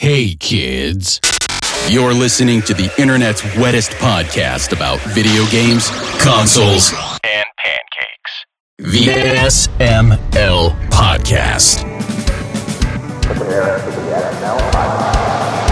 Hey, kids. You're listening to the internet's wettest podcast about video games, consoles, and pancakes. The SML Podcast. Prepare for the SML Podcast.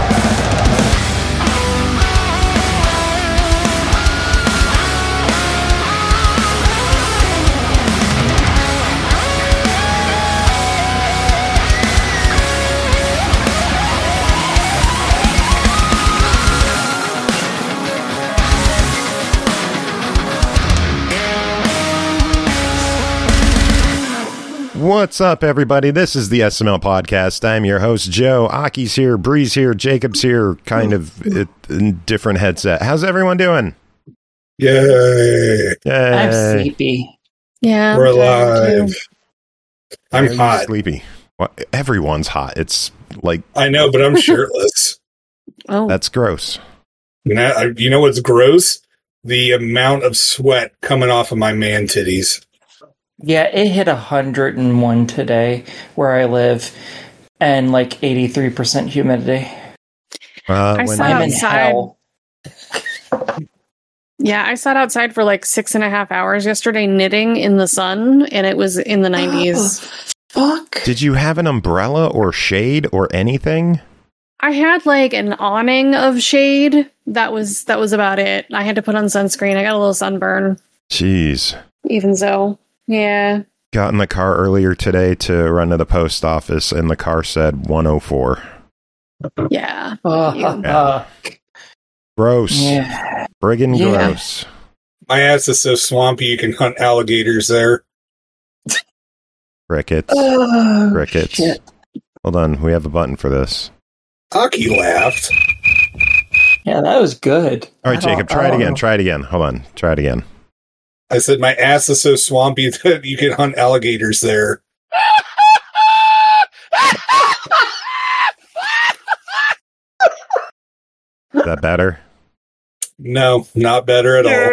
What's up, everybody? This is the SML Podcast. I'm your host, Joe. Aki's here, Bree's here, Jacob's here, kind of in different headset. How's everyone doing? Yay. I'm sleepy. Yeah. We're alive. I'm hot. Sleepy. Well, everyone's hot. It's like... I know, but I'm shirtless. Oh. That's gross. You know what's gross? The amount of sweat coming off of my man titties. Yeah, it hit 101 today where I live, and like 83% humidity. I when- sat I'm in outside. hell. Yeah, I sat outside for like 6.5 hours yesterday knitting in the sun, and it was in the 90s. Fuck. Did you have an umbrella or shade or anything? I had like an awning of shade. That was about it. I had to put on sunscreen. I got a little sunburn. Jeez. Even so, yeah. Got in the car earlier today to run to the post office, and the car said 104. Yeah. Gross. Yeah. Friggin' Yeah. gross. My ass is so swampy you can hunt alligators there. Crickets. Oh, Crickets. shit. Hold on, we have a button for this. Aki laughed. Yeah, that was good. All right, Jacob, try it again. Try it again. Hold on. Try it again. I said my ass is so swampy that you can hunt alligators there. Is that better? No, not better at all.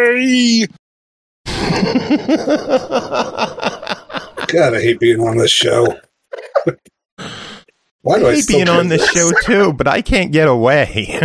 God, I hate being on this show. Why do I hate still being do on this show too, but I can't get away.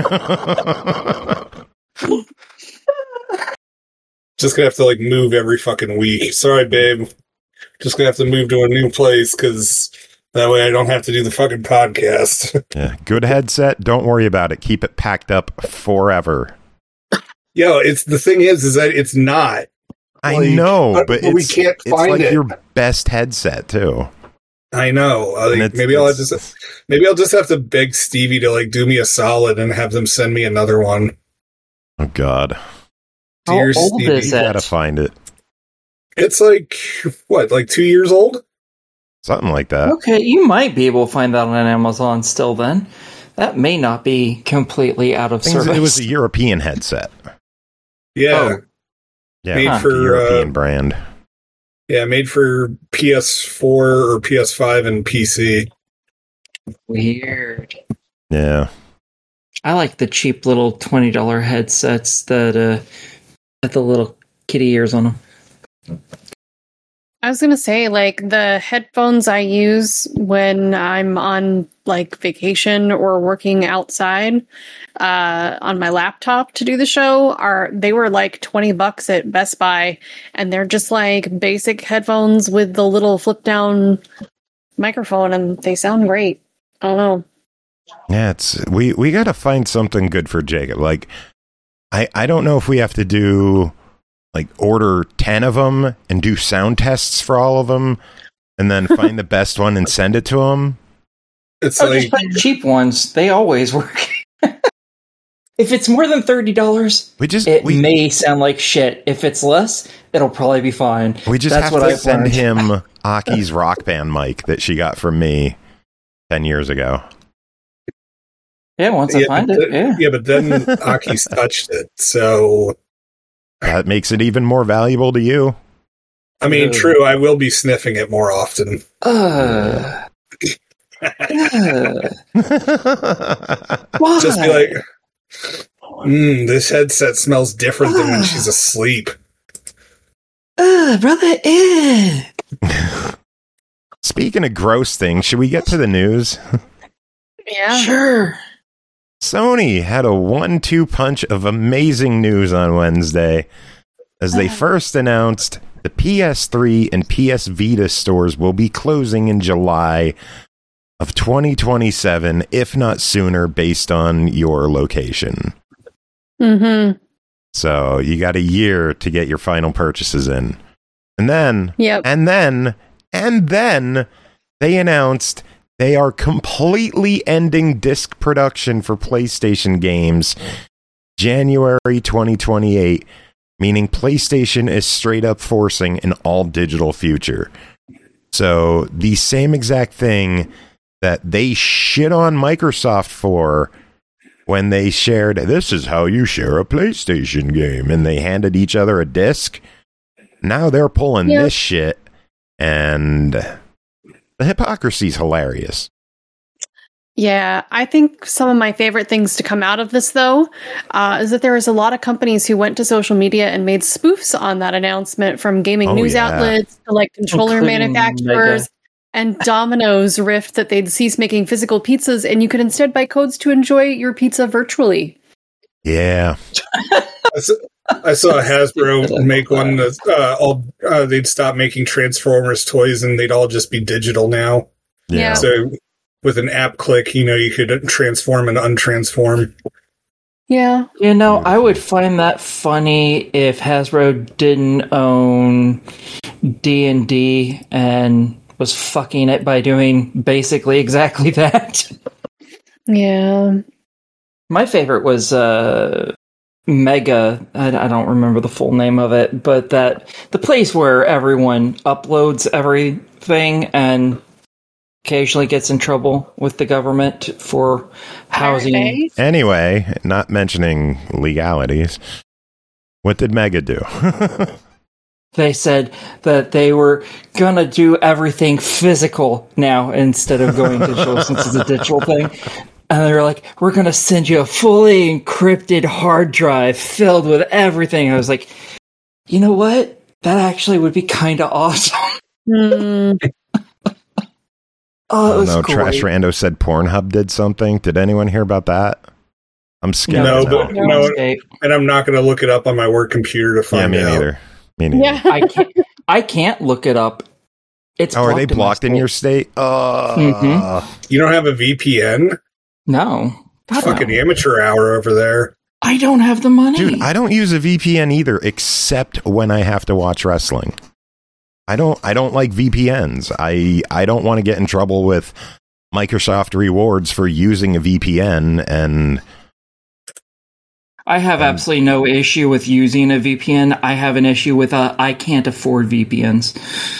Just gonna have to like move every fucking week. Sorry, babe. Just gonna have to move to a new place because that way I don't have to do the fucking podcast. Yeah, good headset. Don't worry about it. Keep it packed up forever. Yo, it's the thing is that it's not. I Like, know, but we it's, can't it's find like it. your best headset too. I know. And it's- Maybe I'll just have to beg Stevie to like do me a solid and have them send me another one. Oh God, How Dear old Stevie, is you it? gotta find it. It's like what, like 2 years old? Something like that. Okay, you might be able to find that on Amazon still then. That may not be completely out of service. It was a European headset. Yeah, Yeah, Made it's a for, European brand. yeah, made for PS4 or PS5 and PC. Weird. Yeah. I like the cheap little $20 headsets that have the little kitty ears on them. I was going to say, like, the headphones I use when I'm on, like, vacation or working outside on my laptop to do the show they were like $20 at Best Buy, and they're just like basic headphones with the little flip down microphone, and they sound great. I don't know. Yeah, it's we got to find something good for Jacob. Like, I don't know if we have to do like order 10 of them and do sound tests for all of them, and then find the best one and send it to him. It's Oh, like just buy cheap ones. They always work. If it's more than $30, it may sound like shit. If it's less, it'll probably be fine. We just That's have what to I've send learned. him Aki's Rock Band mic that she got from me 10 years ago. Yeah, once I find it. Yeah. but then Aki's touched it, so That makes it even more valuable to you. I mean, true. I will be sniffing it more often. Why? Just be like, this headset smells different than when she's asleep. brother. Speaking of gross things, should we get to the news? Yeah. Sure. Sony had a 1-2 punch of amazing news on Wednesday as they first announced the PS3 and PS Vita stores will be closing in July of 2027, if not sooner, based on your location. Mm-hmm. So you got a year to get your final purchases in. And then, Yep. and then they announced they are completely ending disc production for PlayStation games January 2028, meaning PlayStation is straight up forcing an all digital future. So the same exact thing that they shit on Microsoft for when they shared, this is how you share a PlayStation game, and they handed each other a disc. Now they're pulling this shit, and the hypocrisy's hilarious. Yeah, I think some of my favorite things to come out of this, though, is that there was a lot of companies who went to social media and made spoofs on that announcement, from gaming news outlets to like controller manufacturers. And Domino's riffed that they'd cease making physical pizzas, and you could instead buy codes to enjoy your pizza virtually. Yeah. I saw Hasbro make one that they'd stop making Transformers toys and they'd all just be digital now. Yeah. So with an app click, you could transform and untransform. Yeah. I would find that funny if Hasbro didn't own D&D and was fucking it by doing basically exactly that. Yeah. My favorite was Mega. I don't remember the full name of it, but the place where everyone uploads everything and occasionally gets in trouble with the government for housing. Anyway, not mentioning legalities, what did Mega do? They said that they were going to do everything physical now instead of going digital, since it's a digital thing. And they were like, we're going to send you a fully encrypted hard drive filled with everything. I was like, you know what? That actually would be kind of awesome. Mm. Oh, it was great. Trash Rando said Pornhub did something. Did anyone hear about that? I'm scared. No, and I'm not going to look it up on my work computer to find out. Me neither. Yeah. I can't look it up. It's are they blocked in your state? You don't have a VPN? No. Fucking amateur hour over there. I don't have the money. Dude, I don't use a VPN either, except when I have to watch wrestling. I don't like VPNs. I don't want to get in trouble with Microsoft rewards for using a VPN, and I have absolutely no issue with using a VPN. I have an issue with I can't afford VPNs.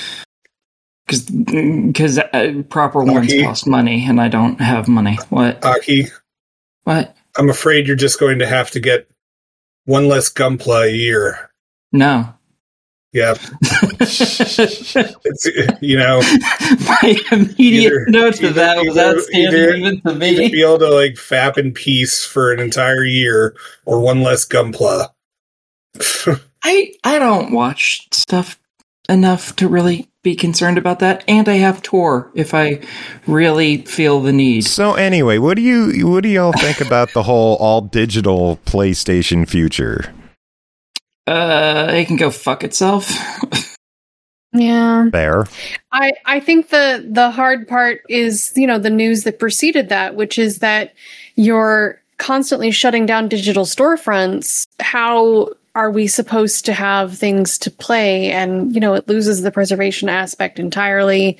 Because proper ones cost money, and I don't have money. What? Aki? What? I'm afraid you're just going to have to get one less Gunpla a year. No. Yeah. My immediate note to that was outstanding even to me. Either be able to fap in peace for an entire year, or one less Gunpla. I don't watch stuff enough to really be concerned about that, and I have Tor if I really feel the need. So anyway, what do y'all think about the whole all digital PlayStation future? It can go fuck itself. Yeah. Fair. I think the hard part is, the news that preceded that, which is that you're constantly shutting down digital storefronts. How are we supposed to have things to play? And, it loses the preservation aspect entirely.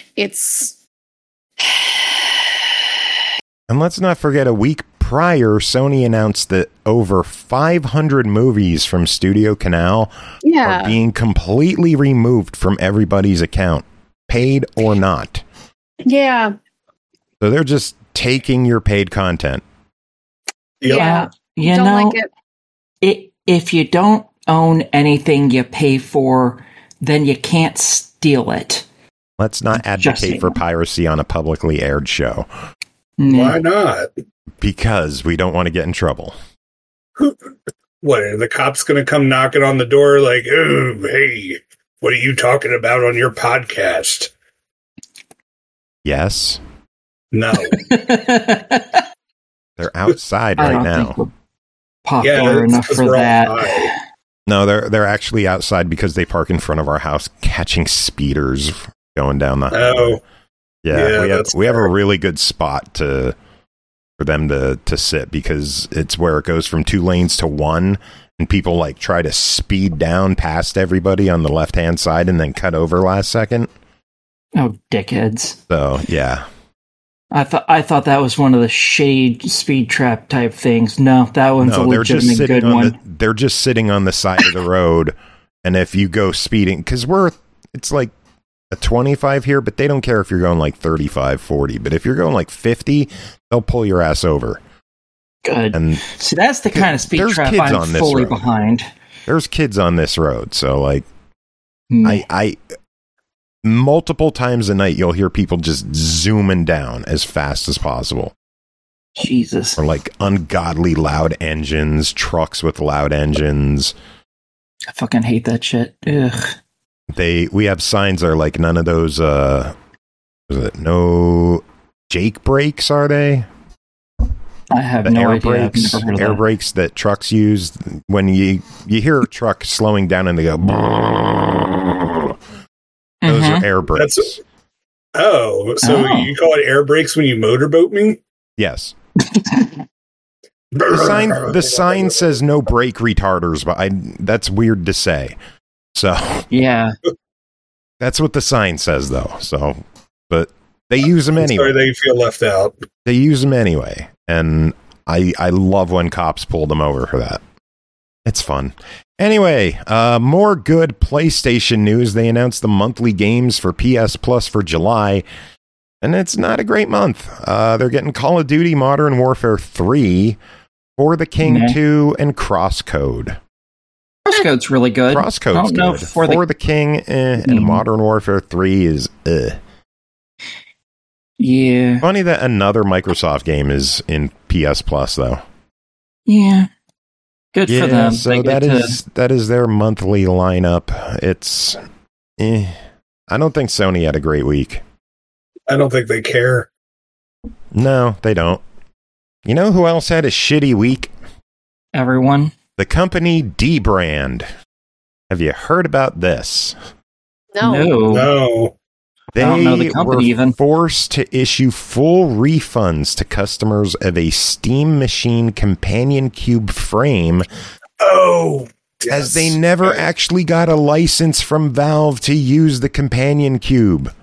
And let's not forget, a week prior, Sony announced that over 500 movies from Studio Canal are being completely removed from everybody's account, paid or not. Yeah. So they're just taking your paid content. Yeah. Like it. If you don't own anything you pay for, then you can't steal it. Let's not advocate for piracy on a publicly aired show. Why not? Because we don't want to get in trouble. What, are the cops going to come knocking on the door like, oh, hey, what are you talking about on your podcast? Yes. No. They're outside I right don't now. think we're popular enough it's 'cause for we're all that. high. No, they're actually outside because they park in front of our house, catching speeders going down the highway. Oh, yeah, we that's have a fair. really good spot for them to sit because it's where it goes from 2 lanes to 1, and people like try to speed down past everybody on the left hand side and then cut over last second. Oh, dickheads! So yeah, I thought that was one of the shade speed trap type things. No, that one's a they're just legitimate sitting good on one. they're just sitting on the side of the road, and if you go speeding, because it's like a 25 here, but they don't care if you're going like 35, 40. But if you're going like 50, they'll pull your ass over. Good. And See, that's the kind of speed there's trap kids I'm on this fully road. behind. there's kids on this road, so like Mm. I multiple times a night you'll hear people just zooming down as fast as possible. Jesus. Or like ungodly loud engines, trucks with loud engines. I fucking hate that shit. Ugh. We have signs that are like none of those no Jake brakes, are they? I have The no air idea. I've brakes, never heard of air that. brakes that trucks use when you hear a truck slowing down and they go those Mhm. are air brakes. Oh, so Oh. you call it air brakes when you motorboat me? Yes. The sign says no brake retarders, but that's weird to say. So Yeah. that's what the sign says, though. So, but they use them I'm anyway. sorry that you feel left out. They use them anyway, and I love when cops pull them over for that. It's fun. Anyway, more good PlayStation news. They announced the monthly games for PS Plus for July, and it's not a great month. They're getting Call of Duty Modern Warfare 3, For the King Nah. 2, and Crosscode. Crosscode's really good. I Crosscode's don't know good. if For the King and Mm. Modern Warfare 3 is Yeah. Funny that another Microsoft game is in PS Plus, though. Yeah. Good for Yeah, them. so They get that is their monthly lineup. It's I don't think Sony had a great week. I don't think they care. No, they don't. You know who else had a shitty week? everyone. The company D-Brand. Have you heard about this? No. No. They don't know the company were even. forced to issue full refunds to customers of a Steam Machine Companion Cube frame, Oh. as they never actually got a license from Valve to use the Companion Cube.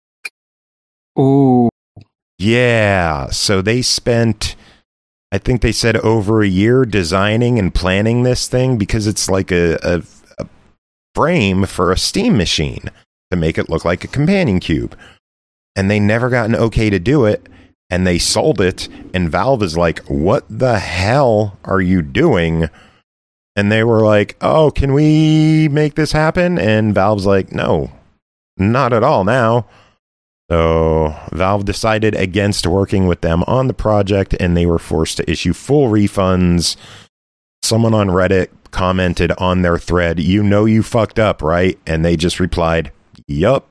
Ooh. Yeah, so they spent, I think they said, over a year designing and planning this thing because it's like a frame for a Steam machine to make it look like a companion cube. And they never got an okay to do it, and they sold it, and Valve is like, what the hell are you doing? And they were like, oh, can we make this happen? And Valve's like, no, not at all now. So Valve decided against working with them on the project, and they were forced to issue full refunds. Someone on Reddit commented on their thread, you know you fucked up, right? And they just replied, yup.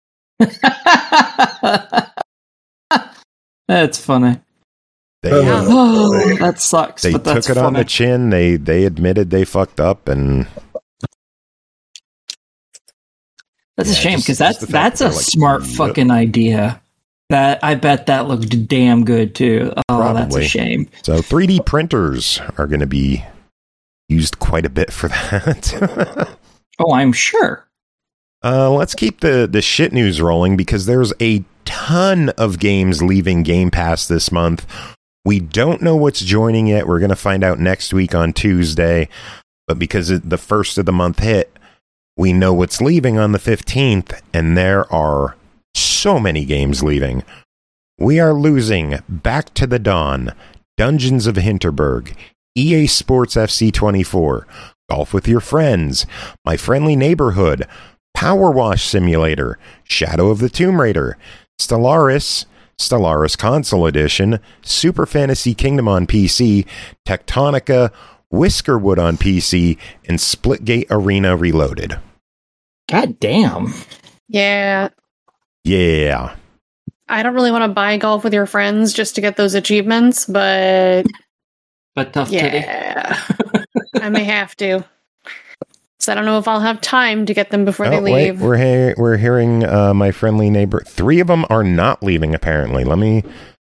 That's funny. They, Yeah. Oh, that sucks. they but that's took it on funny. the chin. They admitted they fucked up, and That's a Yeah, shame just- because just the fact that's that a they're like, smart "Yep." fucking idea. That I bet that looked damn good too. Oh, that's Probably. a shame. so 3D printers are going to be used quite a bit for that. Oh, I'm sure. Let's keep the shit news rolling because there's a ton of games leaving Game Pass this month. We don't know what's joining it. We're going to find out next week on Tuesday. But because the first of the month hit, we know what's leaving on the 15th, and there are so many games leaving. We are losing Back to the Dawn, Dungeons of Hinterberg, EA Sports FC 24, Golf with Your Friends, My Friendly Neighborhood, Power Wash Simulator, Shadow of the Tomb Raider, Stellaris, Stellaris Console Edition, Super Fantasy Kingdom on PC, Tectonica, Whiskerwood on PC, and Splitgate Arena Reloaded. God damn. Yeah. Yeah. I don't really want to buy Golf with Your Friends just to get those achievements, but Tough yeah, I may have to. So I don't know if I'll have time to get them before they leave. Wait, we're hearing my friendly neighbor. 3 of them are not leaving, apparently. Let me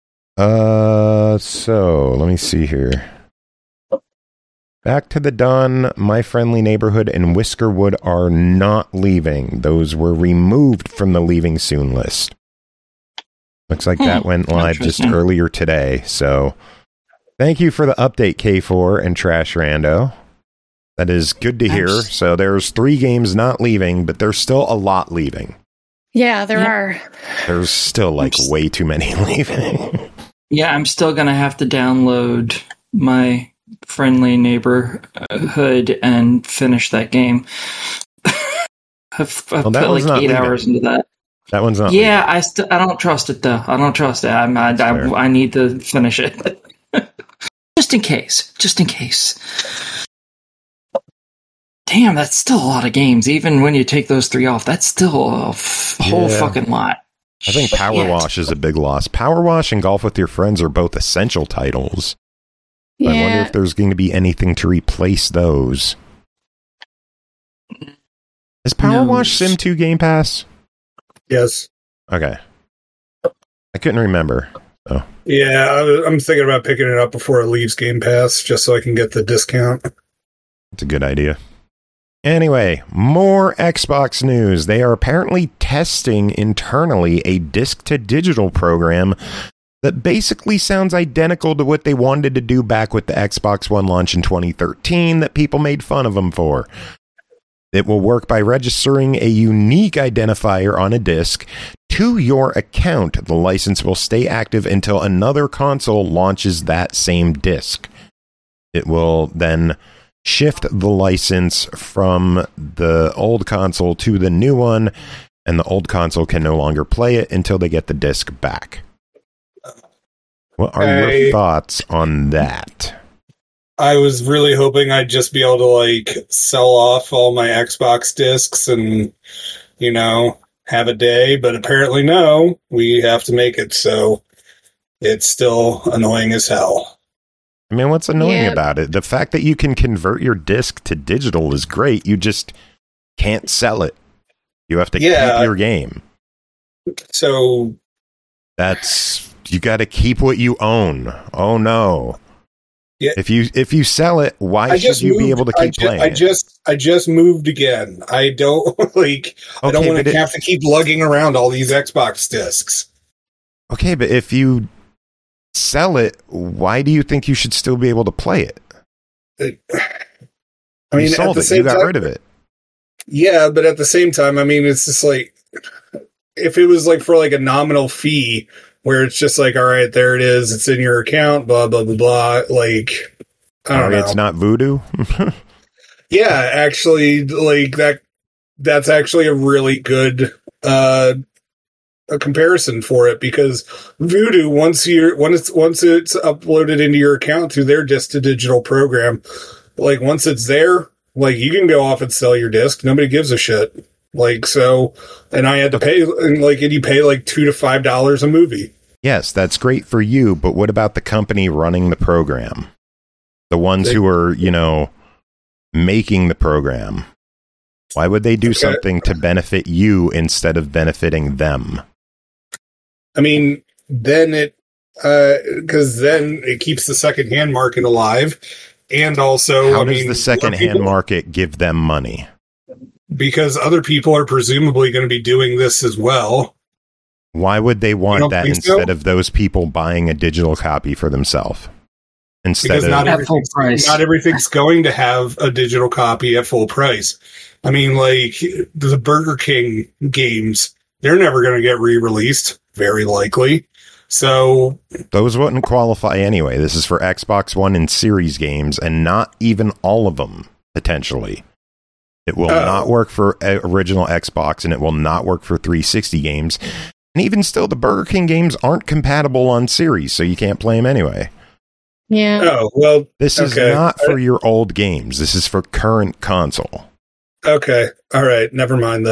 see here. Back to the Dawn, My Friendly Neighborhood, and Whiskerwood are not leaving. Those were removed from the leaving soon list. Looks like that went live just earlier today. So thank you for the update, K4 and Trash Rando. That is good to hear. So there's 3 games not leaving, but there's still a lot leaving. Yeah, there are. There's still way too many leaving. Yeah, I'm still going to have to download My Friendly Neighborhood and finish that game. I've put like 8 hours into that. That one's not. Yeah, leaving. I don't trust it though. I don't trust it. I need to finish it. Just in case. Damn, that's still a lot of games. Even when you take those 3 off, that's still a whole fucking lot. I think Power Wash is a big loss. Power Wash and Golf with Your Friends are both essential titles. Yeah. I wonder if there's going to be anything to replace those. Is Power Wash Sim 2 Game Pass? Yes. Okay. I couldn't remember. So. Yeah, I'm thinking about picking it up before it leaves Game Pass, just so I can get the discount. It's a good idea. Anyway, more Xbox news. They are apparently testing internally a disc-to-digital program that basically sounds identical to what they wanted to do back with the Xbox One launch in 2013 that people made fun of them for. It will work by registering a unique identifier on a disc to your account. The license will stay active until another console launches that same disc. It will then shift the license from the old console to the new one, and the old console can no longer play it until they get the disc back. What are your thoughts on that? I was really hoping I'd just be able to sell off all my Xbox discs and, have a day, but apparently no, we have to make it, so it's still annoying as hell. I mean, what's annoying about it? The fact that you can convert your disc to digital is great. You just can't sell it. You have to keep your game. So you got to keep what you own. Oh no. Yeah. If you sell it, why should you be able to keep playing it? I just moved again. I don't I don't want to have to keep lugging around all these Xbox discs. Okay, but if you sell it, why do you think you should still be able to play it? I mean, you sold it. You got rid of it. Yeah, but at the same time, I mean, it's just if it was for a nominal fee where it's just all right, there it is, it's in your account, blah, blah, blah, blah. I don't know. It's not Voodoo? Yeah, actually, that's actually a really good, a comparison for it, because Voodoo, once it's uploaded into your account through their disc to digital program, once it's there, you can go off and sell your disc. Nobody gives a shit. And I had to pay, and you pay $2 to $5 a movie. Yes, that's great for you, but what about the company running the program? The ones who are, making the program. Why would they do something to benefit you instead of benefiting them? I mean, then because then it keeps the secondhand market alive, and also, how does the secondhand market give them money? Because other people are presumably going to be doing this as well. Why would they want that instead of those people buying a digital copy for themselves? Because not full price. Not everything's going to have a digital copy at full price. I mean, the Burger King games, they're never going to get re-released, very likely. So those wouldn't qualify anyway. This is for Xbox One and Series games, and not even all of them, potentially. It will not work for original Xbox, and it will not work for 360 games. And even still, the Burger King games aren't compatible on Series, so you can't play them anyway. Yeah. Oh, well, this is not for your old games. This is for current console. Okay. All right. Never mind then.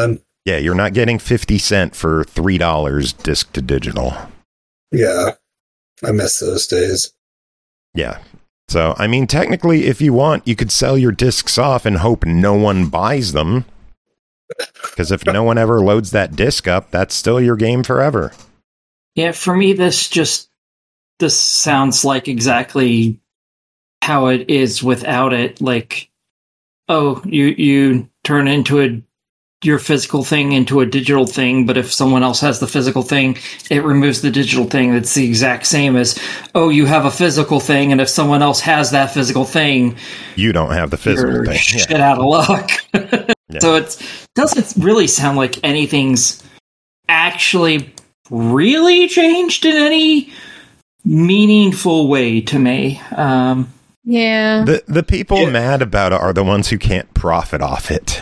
Yeah, you're not getting 50 cents for $3 disc to digital. Yeah, I miss those days. Yeah. So, I mean, technically, if you want, you could sell your discs off and hope no one buys them. Because if no one ever loads that disc up, that's still your game forever. Yeah, for me, this sounds like exactly how it is without it. Like, oh, you turn into your physical thing into a digital thing, but if someone else has the physical thing, it removes the digital thing. That's the exact same as, oh, you have a physical thing, and if someone else has that physical thing, you don't have the physical thing. Shit out of luck. Yeah. So it doesn't really sound like anything's actually really changed in any meaningful way to me. Yeah. The people mad about it are the ones who can't profit off it.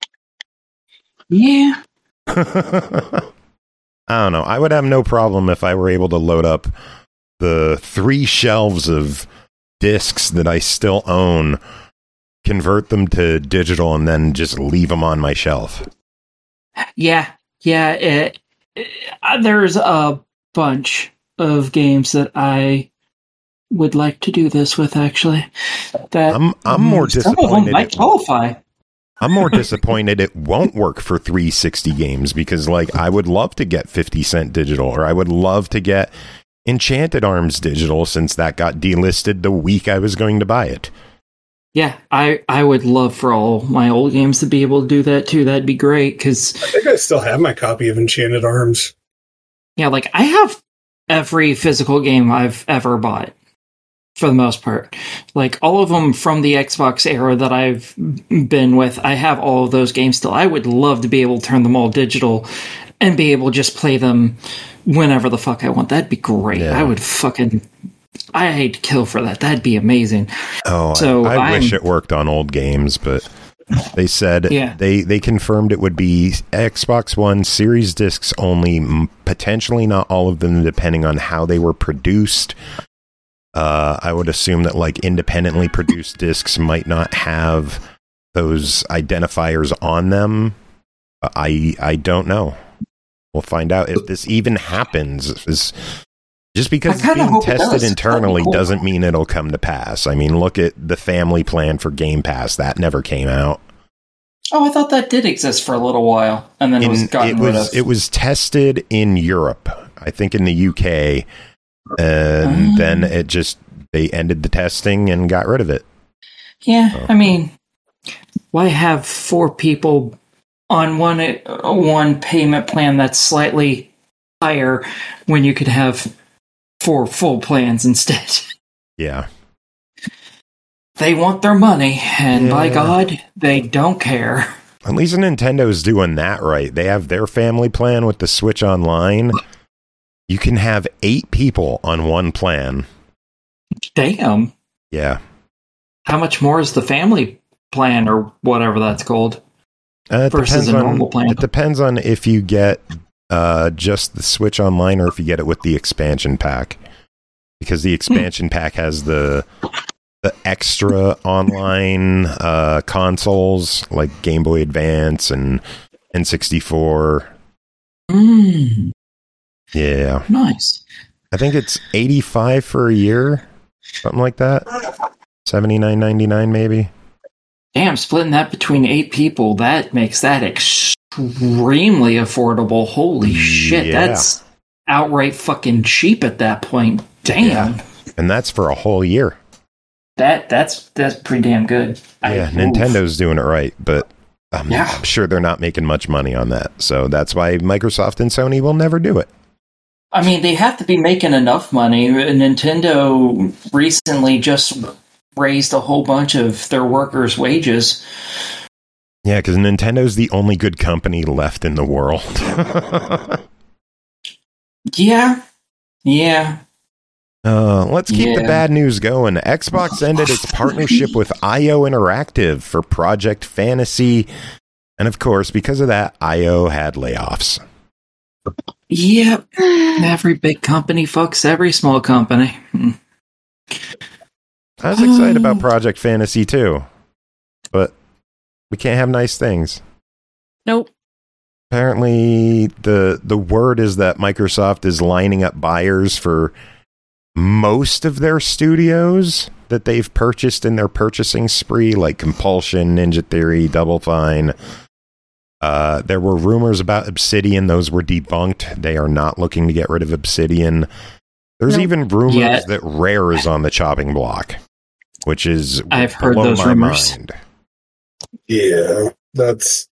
Yeah. I don't know. I would have no problem if I were able to load up the 3 shelves of discs that I still own, convert them to digital, and then just leave them on my shelf. Yeah. There's a bunch of games that I would like to do this with, actually. That I'm more disappointed. Some of them might qualify. I'm more disappointed it won't work for 360 games, because like I would love to get 50 cent digital, or I would love to get Enchanted Arms digital, since that got delisted the week I was going to buy it. Yeah, I would love for all my old games to be able to do that too. That'd be great, because I think I still have my copy of Enchanted Arms. Yeah, like I have every physical game I've ever bought, for the most part. Like all of them from the Xbox era that I've been with, I have all of those games still. I would love to be able to turn them all digital and be able to just play them whenever the fuck I want. That'd be great. Yeah. I'd kill for that. That'd be amazing. Oh, so I wish it worked on old games, but they said they confirmed it would be Xbox One Series discs only, potentially not all of them, depending on how they were produced. I would assume that like independently produced discs might not have those identifiers on them. I don't know. We'll find out if this even happens. Just because it's being tested internally doesn't mean it'll come to pass. I mean, look at the family plan for Game Pass. That never came out. Oh, I thought that did exist for a little while, and then it was tested in Europe, I think in the UK, and then they ended the testing and got rid of it. Yeah, I mean, why have 4 people on one payment plan that's slightly higher when you could have 4 full plans instead? Yeah. They want their money, and by God, they don't care. At least Nintendo's doing that right. They have their family plan with the Switch Online. You can have 8 people on one plan. Damn. Yeah. How much more is the family plan, or whatever that's called, versus a normal plan? It depends on if you get just the Switch Online or if you get it with the expansion pack. Because the expansion pack has the extra online consoles like Game Boy Advance and N64. Yeah. Nice. I think it's $85 for a year, something like that. $79.99 maybe. Damn, splitting that between 8 people, that makes that extremely affordable. Holy shit, that's outright fucking cheap at that point. Damn. Yeah. And that's for a whole year. That's pretty damn good. Nintendo's doing it right, but I'm sure they're not making much money on that. So that's why Microsoft and Sony will never do it. I mean, they have to be making enough money. Nintendo recently just raised a whole bunch of their workers' wages. Yeah, because Nintendo's the only good company left in the world. Yeah. Let's keep the bad news going. Xbox ended its partnership with IO Interactive for Project Fantasy. And of course, because of that, IO had layoffs. Yep. Every big company fucks every small company. I was excited about Project Fantasy too. But we can't have nice things. Nope. apparently the word is that Microsoft is lining up buyers for most of their studios that they've purchased in their purchasing spree, like Compulsion, Ninja Theory, Double Fine. There were rumors about Obsidian. Those were debunked. They are not looking to get rid of Obsidian. There's even rumors that Rare is on the chopping block, which is I've heard those rumors. Mind. Yeah, that's...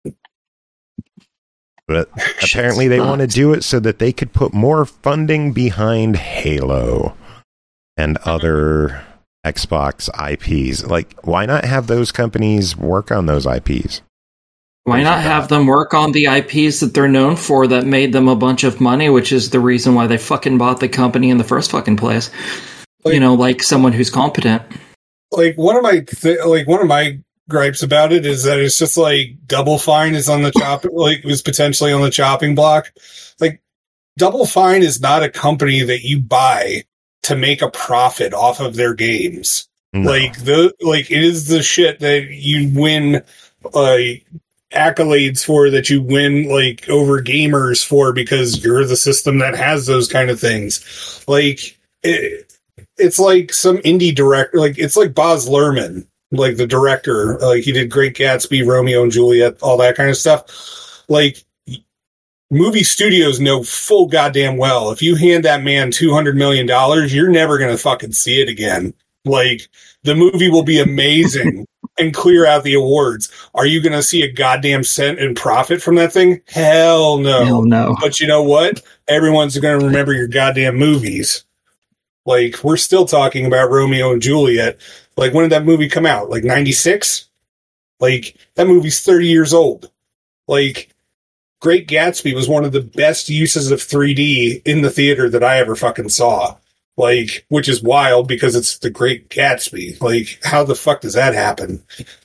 But apparently they want to do it so that they could put more funding behind Halo and other Xbox IPs. Like, why not have those companies work on those IPs? Why not have them work on the IPs that they're known for that made them a bunch of money, which is the reason why they fucking bought the company in the first fucking place. Like, like someone who's competent. Like, one of my gripes about it is that it's just like Double Fine is on the was potentially on the chopping block. Like, Double Fine is not a company that you buy to make a profit off of their games. No. It is the shit that you win accolades for, that you win over gamers for, because you're the system that has those kind of things. It's like some indie director, it's like Baz Luhrmann, the director, he did Great Gatsby, Romeo and Juliet, all that kind of stuff. Movie studios know full goddamn well, if you hand that man $200 million, you're never going to fucking see it again. The movie will be amazing and clear out the awards. Are you going to see a goddamn cent in profit from that thing? Hell no. Hell no. But you know what? Everyone's going to remember your goddamn movies. We're still talking about Romeo and Juliet. When did that movie come out? 96? That movie's 30 years old. Great Gatsby was one of the best uses of 3D in the theater that I ever fucking saw. Which is wild because it's the Great Gatsby. How the fuck does that happen?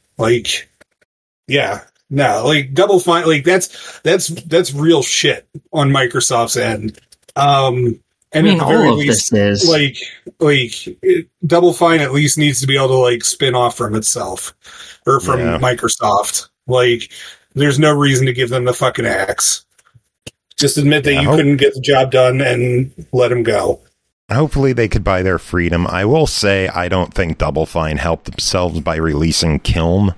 Yeah. No, Double Fine, that's real shit on Microsoft's end. And at the very least, Double Fine at least needs to be able to spin off from itself or from Microsoft. There's no reason to give them the fucking axe. Just admit that you couldn't get the job done and let them go. Hopefully they could buy their freedom. I will say I don't think Double Fine helped themselves by releasing Kiln.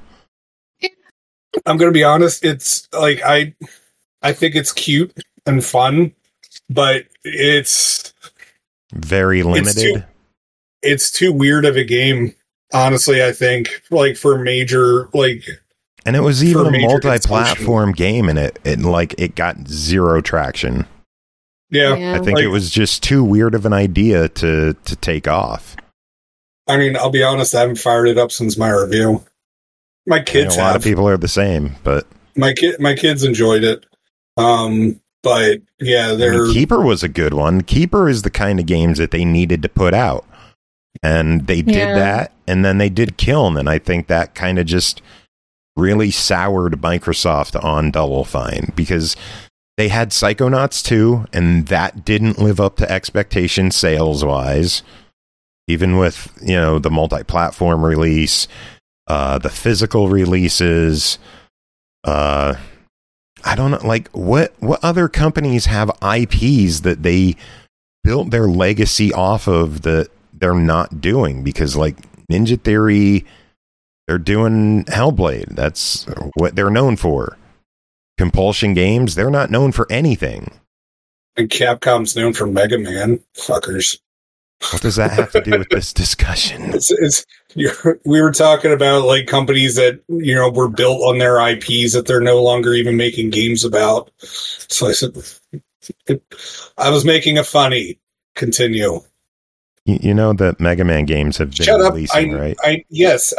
I'm going to be honest. It's I think it's cute and fun, but it's very limited. It's too weird of a game, honestly. I think for major and it was even a multi-platform game, and it got zero traction. Yeah. I think it was just too weird of an idea to take off. I mean, I'll be honest, I haven't fired it up since my review. My kids have. A lot of people are the same, but my kids enjoyed it. But yeah, Keeper was a good one. Keeper is the kind of games that they needed to put out. And they did that, and then they did Kiln, and I think that kind of just really soured Microsoft on Double Fine, because they had Psychonauts 2, and that didn't live up to expectations sales-wise. Even with, the multi-platform release, the physical releases, I don't know, what other companies have IPs that they built their legacy off of that they're not doing? Because, Ninja Theory, they're doing Hellblade. That's what they're known for. Compulsion Games, they're not known for anything. And Capcom's known for Mega Man. Fuckers. What does that have to do with this discussion? We were talking about companies that were built on their IPs that they're no longer even making games about. So I said, I was making a funny. Continue. You know that Mega Man games have been releasing, right? Yes.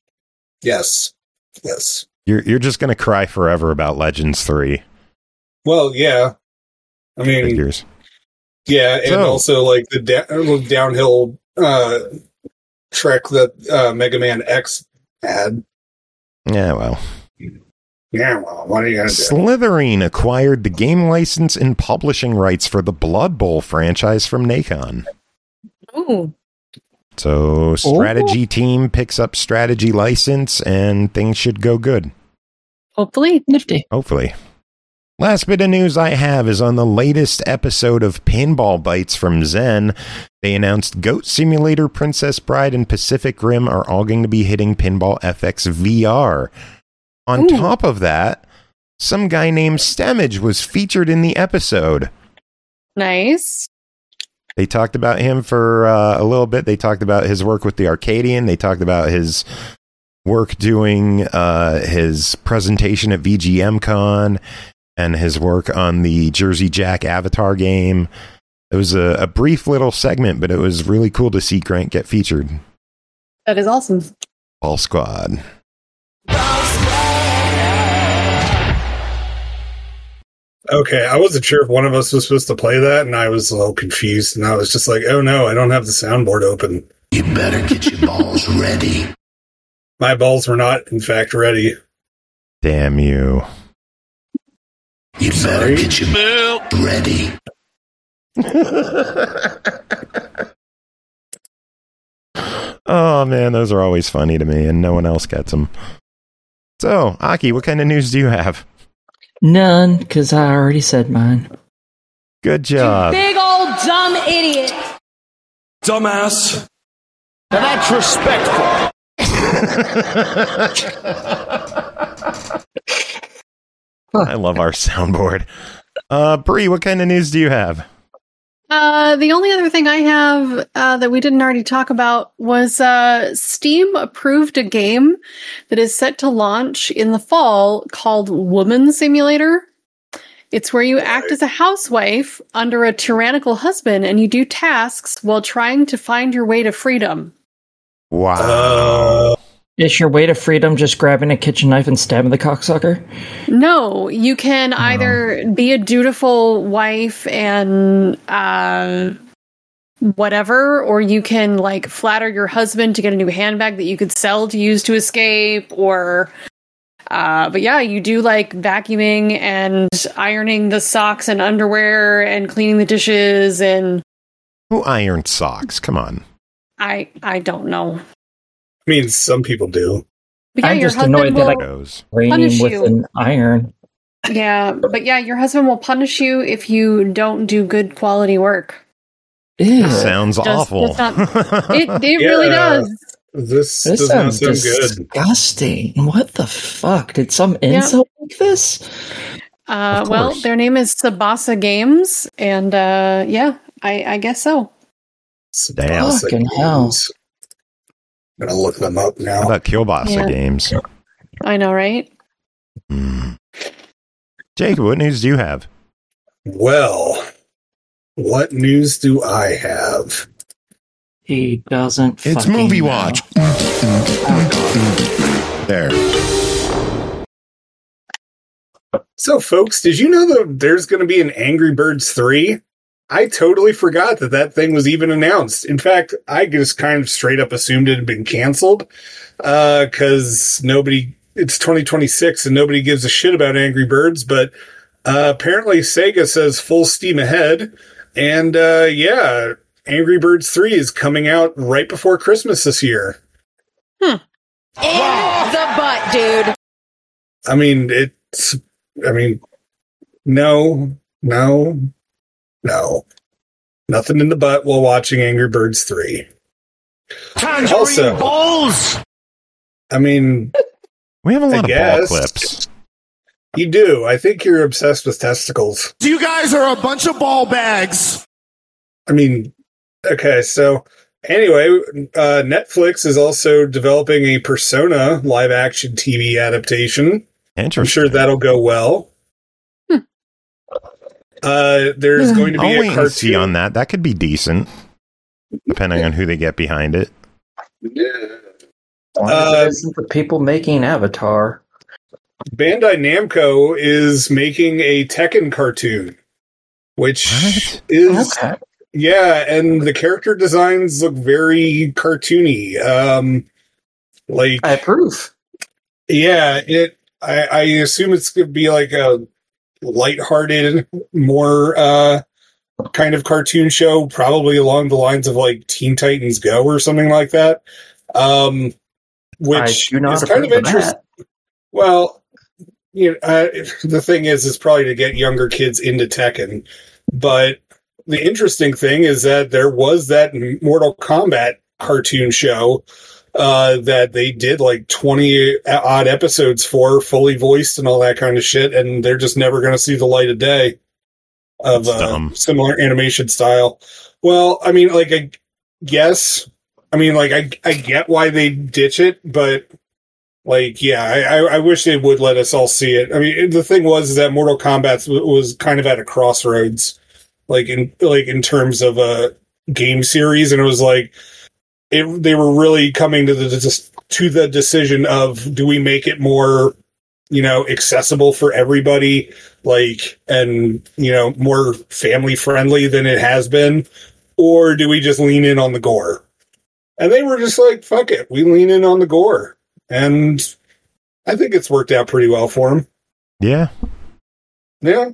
You're just going to cry forever about Legends 3. Well, yeah. I mean, figures. Yeah, and also the downhill trek that Mega Man X had. Yeah, well. Yeah, well, what are you going to do? Slitherine acquired the game license and publishing rights for the Blood Bowl franchise from Nacon. Ooh. So, strategy team picks up strategy license, and things should go good. Hopefully. Nifty. Hopefully. Last bit of news I have is on the latest episode of Pinball Bites from Zen. They announced Goat Simulator, Princess Bride, and Pacific Rim are all going to be hitting Pinball FX VR. On top of that, some guy named Stemage was featured in the episode. Nice. They talked about him for a little bit. They talked about his work with the Arcadian. They talked about his work doing his presentation at VGM Con and his work on the Jersey Jack Avatar game. It was a brief little segment, but it was really cool to see Grant get featured. That is awesome. Ball Squad. Okay, I wasn't sure if one of us was supposed to play that, and I was a little confused, and I was just like, oh no, I don't have the soundboard open. You better get your balls ready. My balls were not, in fact, ready. Damn you. You better get your milk ready. Oh man, those are always funny to me, and no one else gets them. So, Aki, what kind of news do you have? None, because I already said mine. Good job. Big old dumb idiot. Dumbass. Now that's respectful. I love our soundboard. Bree, what kind of news do you have? The only other thing I have that we didn't already talk about was Steam approved a game that is set to launch in the fall called Woman Simulator. It's where you act as a housewife under a tyrannical husband and you do tasks while trying to find your way to freedom. Wow. Is your way to freedom just grabbing a kitchen knife and stabbing the cocksucker? No, you can either be a dutiful wife and whatever, or you can like flatter your husband to get a new handbag that you could sell to use to escape, or but yeah, you do like vacuuming and ironing the socks and underwear and cleaning the dishes. And who ironed socks? Come on. I don't know. I mean, some people do. But yeah, I'm your just husband annoyed that I punish raining with you. an iron. Yeah, but yeah, your husband will punish you if you don't do good quality work. Ew. Sounds awful. It really does. This This does not sounds sound good. disgusting. What the fuck? Did some insult make this? Of Well, course. their name is Sabasa Games, and yeah, I guess so. Damn. Fucking hell. I'm gonna look them up How now. about Kielbasa Yeah. games? I know, right? Jake, what news do you have? Well, what news do I have? He doesn't. It's fucking movie know. watch. There. So, folks, did you know that there's going to be an Angry Birds 3? I totally forgot that thing was even announced. In fact, I just kind of straight up assumed it had been canceled because it's 2026 and nobody gives a shit about Angry Birds. But apparently Sega says full steam ahead. And yeah, Angry Birds 3 is coming out right before Christmas this year. In the butt, dude. I mean, no. Nothing in the butt while watching Angry Birds 3. Tangerine Also- balls. I mean, We have a lot of ball guess. clips. you do. I think you're obsessed with testicles. You guys are a bunch of ball bags. I mean, okay, so anyway, Netflix is also developing a Persona live-action TV adaptation. I'm Interesting. sure that'll go well. There's going to be I'll a wait and see cartoon. on that. That could be decent, depending on who they get behind it. Isn't the people making Avatar? Bandai Namco is making a Tekken cartoon, which What? is Okay. yeah, and the character designs look very cartoony. Like I approve. yeah, I assume it's going to be like a lighthearted, more kind of cartoon show, probably along the lines of like Teen Titans Go or something like that. Which I do not is kind of approve of interesting. that. Well, the thing is probably to get younger kids into Tekken. But the interesting thing is that there was that Mortal Kombat cartoon show that they did like 20 odd episodes for, fully voiced and all that kind of shit, and they're just never going to see the light of day of similar animation style. Well, I mean, like, I guess, I mean, like, I get why they ditch it, but, like, yeah, I wish they would let us all see it. I mean, the thing was that Mortal Kombat was kind of at a crossroads, in terms of a game series, and it was like, they were really coming to the decision of, do we make it more, accessible for everybody, and, more family friendly than it has been, or do we just lean in on the gore? And they were just like, fuck it, we lean in on the gore. And I think it's worked out pretty well for them. Yeah. Yeah.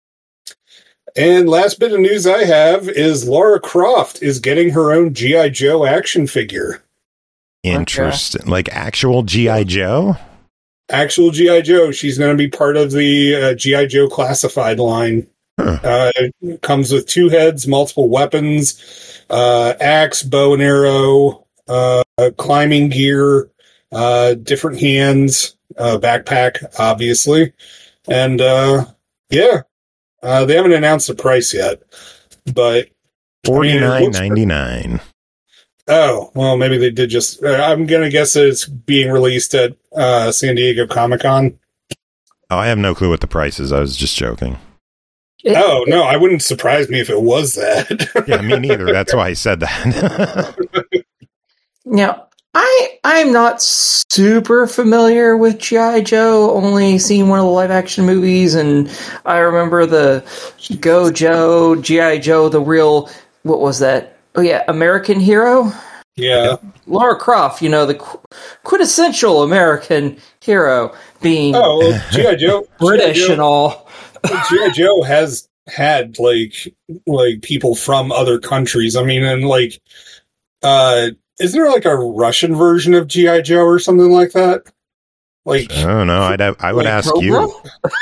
And last bit of news I have is Lara Croft is getting her own G.I. Joe action figure. Interesting. Okay. Like actual G.I. Joe? Actual G.I. Joe. She's going to be part of the G.I. Joe classified line. Huh. It comes with 2 heads, multiple weapons, axe, bow and arrow, climbing gear, different hands, backpack, obviously. And, yeah. They haven't announced the price yet, but $49.99. Oh, well, maybe they did just. I'm gonna guess that it's being released at San Diego Comic-Con. Oh, I have no clue what the price is. I was just joking. Oh no, I wouldn't surprise me if it was that. Yeah, me neither. That's why I said that. Now, I'm not super familiar with G.I. Joe, only seen one of the live action movies, and I remember the Go Joe, G.I. Joe, the real, what was that? Oh yeah, American Hero? Yeah. Lara Croft, the quintessential American hero, being G.I. Joe, British G.I. Joe, and all. G.I. Joe has had like people from other countries. I mean, and is there like a Russian version of G.I. Joe or something like that? Like, I don't know. I would ask Cobra? you.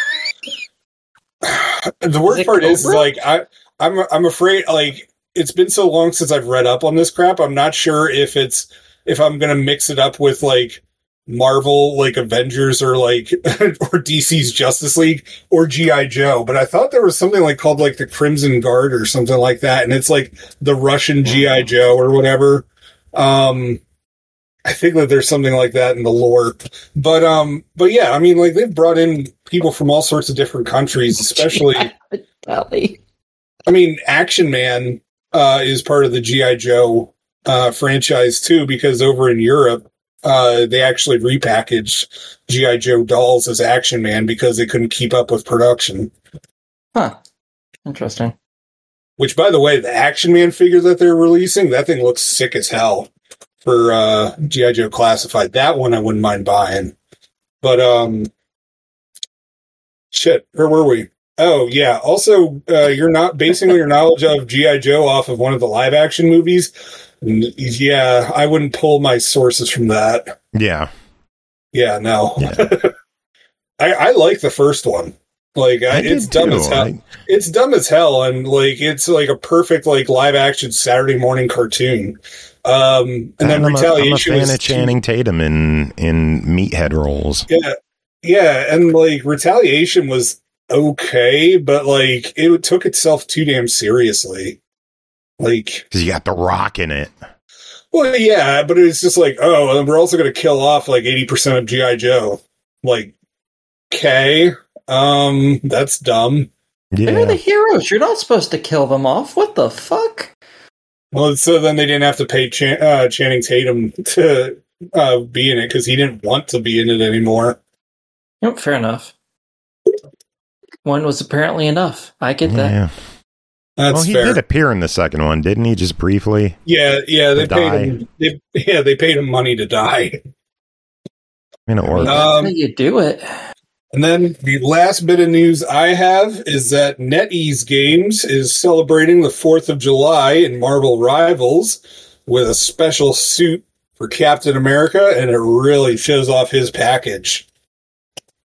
The worst part is like I'm afraid, like, it's been so long since I've read up on this crap. I'm not sure if I'm gonna mix it up with like Marvel, like Avengers, or like or DC's Justice League or G.I. Joe. But I thought there was something like called like the Crimson Guard or something like that, and it's like the Russian G.I. Joe or whatever. I think that there's something like that in the lore, but yeah, I mean, like, they've brought in people from all sorts of different countries, especially. I mean, Action Man is part of the G.I. Joe franchise too, because over in Europe, they actually repackaged G.I. Joe dolls as Action Man because they couldn't keep up with production. Huh. Interesting. Which, by the way, the Action Man figure that they're releasing, that thing looks sick as hell for G.I. Joe Classified. That one I wouldn't mind buying. But, shit, where were we? Oh, yeah. Also, you're not basing your knowledge of G.I. Joe off of one of the live-action movies. Yeah, I wouldn't pull my sources from that. Yeah. Yeah, no. Yeah. I like the first one. Like, it's dumb as hell. It's dumb as hell, and like it's like a perfect like live action Saturday morning cartoon. And then Retaliation. I'm a fan of Channing Tatum in meathead roles. Yeah, and like Retaliation was okay, but like it took itself too damn seriously. Like, because you got The Rock in it. Well, yeah, but it's just like, and we're also going to kill off like 80% of G.I. Joe. Like, okay. That's dumb. Yeah. They're the heroes. You're not supposed to kill them off. What the fuck? Well, so then they didn't have to pay Channing Tatum to be in it because he didn't want to be in it anymore. Yep, fair enough. One was apparently enough. I get that. Yeah. That's he fair. did appear in the second one, didn't he? Just briefly. Yeah. They paid him. They paid him money to die. I mean, it works. That's how you do it. And then the last bit of news I have is that NetEase Games is celebrating the 4th of July in Marvel Rivals with a special suit for Captain America, and it really shows off his package.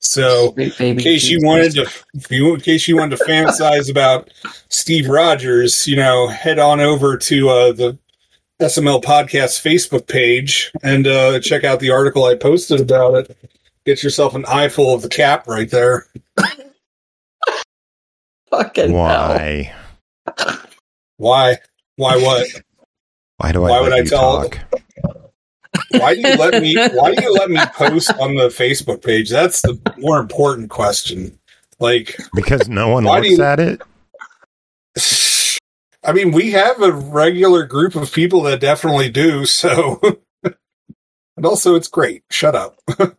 So, Sweet baby in case you wanted to fantasize about Steve Rogers, head on over to the SML Podcast Facebook page and check out the article I posted about it. Get yourself an eyeful of the cap right there. Fucking Why? Why? Why what? Why do I? Why let would I you tell? talk? Why do you let me? Why do you let me post on the Facebook page? That's the more important question. Like, Because no one Why do looks you- at it. I mean, we have a regular group of people that definitely do. So, and also, it's great. Shut up.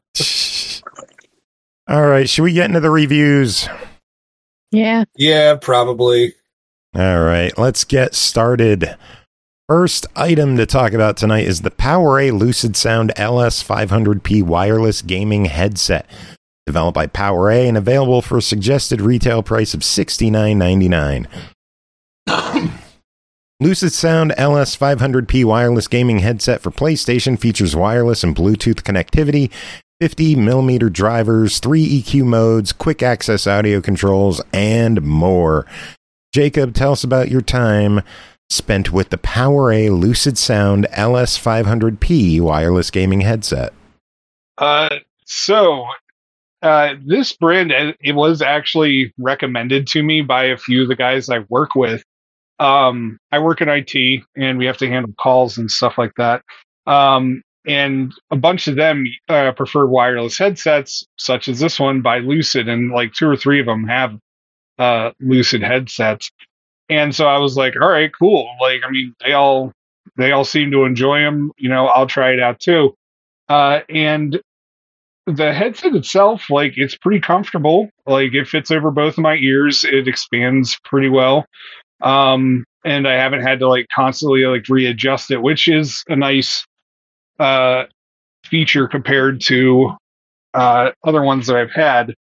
All right, should we get into the reviews? Yeah. Yeah, probably. All right, let's get started. First item to talk about tonight is the PowerA Lucid Sound LS500P wireless gaming headset. Developed by PowerA and available for a suggested retail price of $69.99. Lucid Sound LS500P wireless gaming headset for PlayStation features wireless and Bluetooth connectivity, 50mm drivers, 3 EQ modes, quick access audio controls, and more. Jacob, tell us about your time spent with the PowerA Lucid Sound LS500P wireless gaming headset. This brand, it was actually recommended to me by a few of the guys I work with. I work in IT and we have to handle calls and stuff like that. And a bunch of them prefer wireless headsets, such as this one by Lucid, and like 2 or 3 of them have Lucid headsets. And so I was like, all right, cool. Like, I mean, they all seem to enjoy them. I'll try it out too. And the headset itself, like, it's pretty comfortable. Like, it fits over both of my ears. It expands pretty well. And I haven't had to like constantly like readjust it, which is a nice feature compared to other ones that I've had.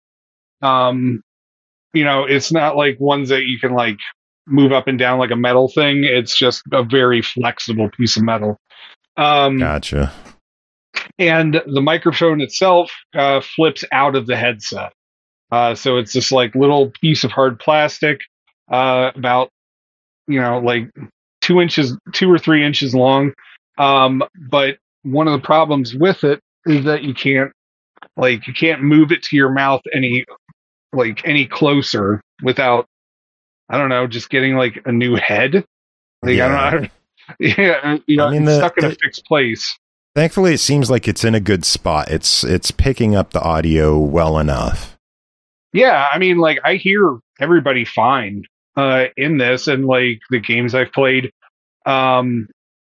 It's not like ones that you can like move up and down like a metal thing. It's just a very flexible piece of metal. Gotcha. And the microphone itself flips out of the headset. So it's this like little piece of hard plastic, about, like 2 or 3 inches long. But one of the problems with it is that you can't move it to your mouth any closer without, I don't know, just getting like a new head. Like, Yeah. I don't know. Yeah. It's stuck in a fixed place. Thankfully, it seems like it's in a good spot. It's picking up the audio well enough. Yeah, I mean, like, I hear everybody fine in this, and like the games I've played on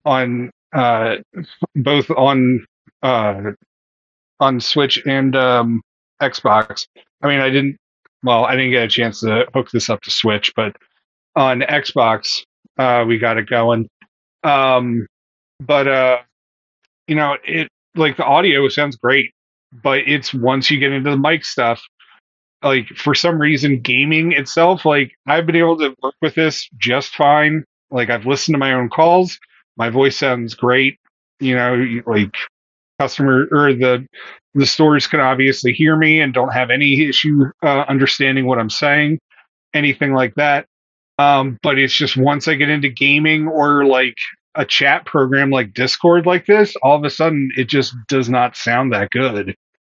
both on Switch and Xbox. I mean, I didn't get a chance to hook this up to Switch, but on Xbox we got it going. It, like, the audio sounds great, but it's once you get into the mic stuff, like, for some reason, gaming itself, like, I've been able to work with this just fine. Like, I've listened to my own calls. My voice sounds great. Like, customer or the stores can obviously hear me and don't have any issue understanding what I'm saying, anything like that. But it's just once I get into gaming or like a chat program like Discord like this, all of a sudden it just does not sound that good.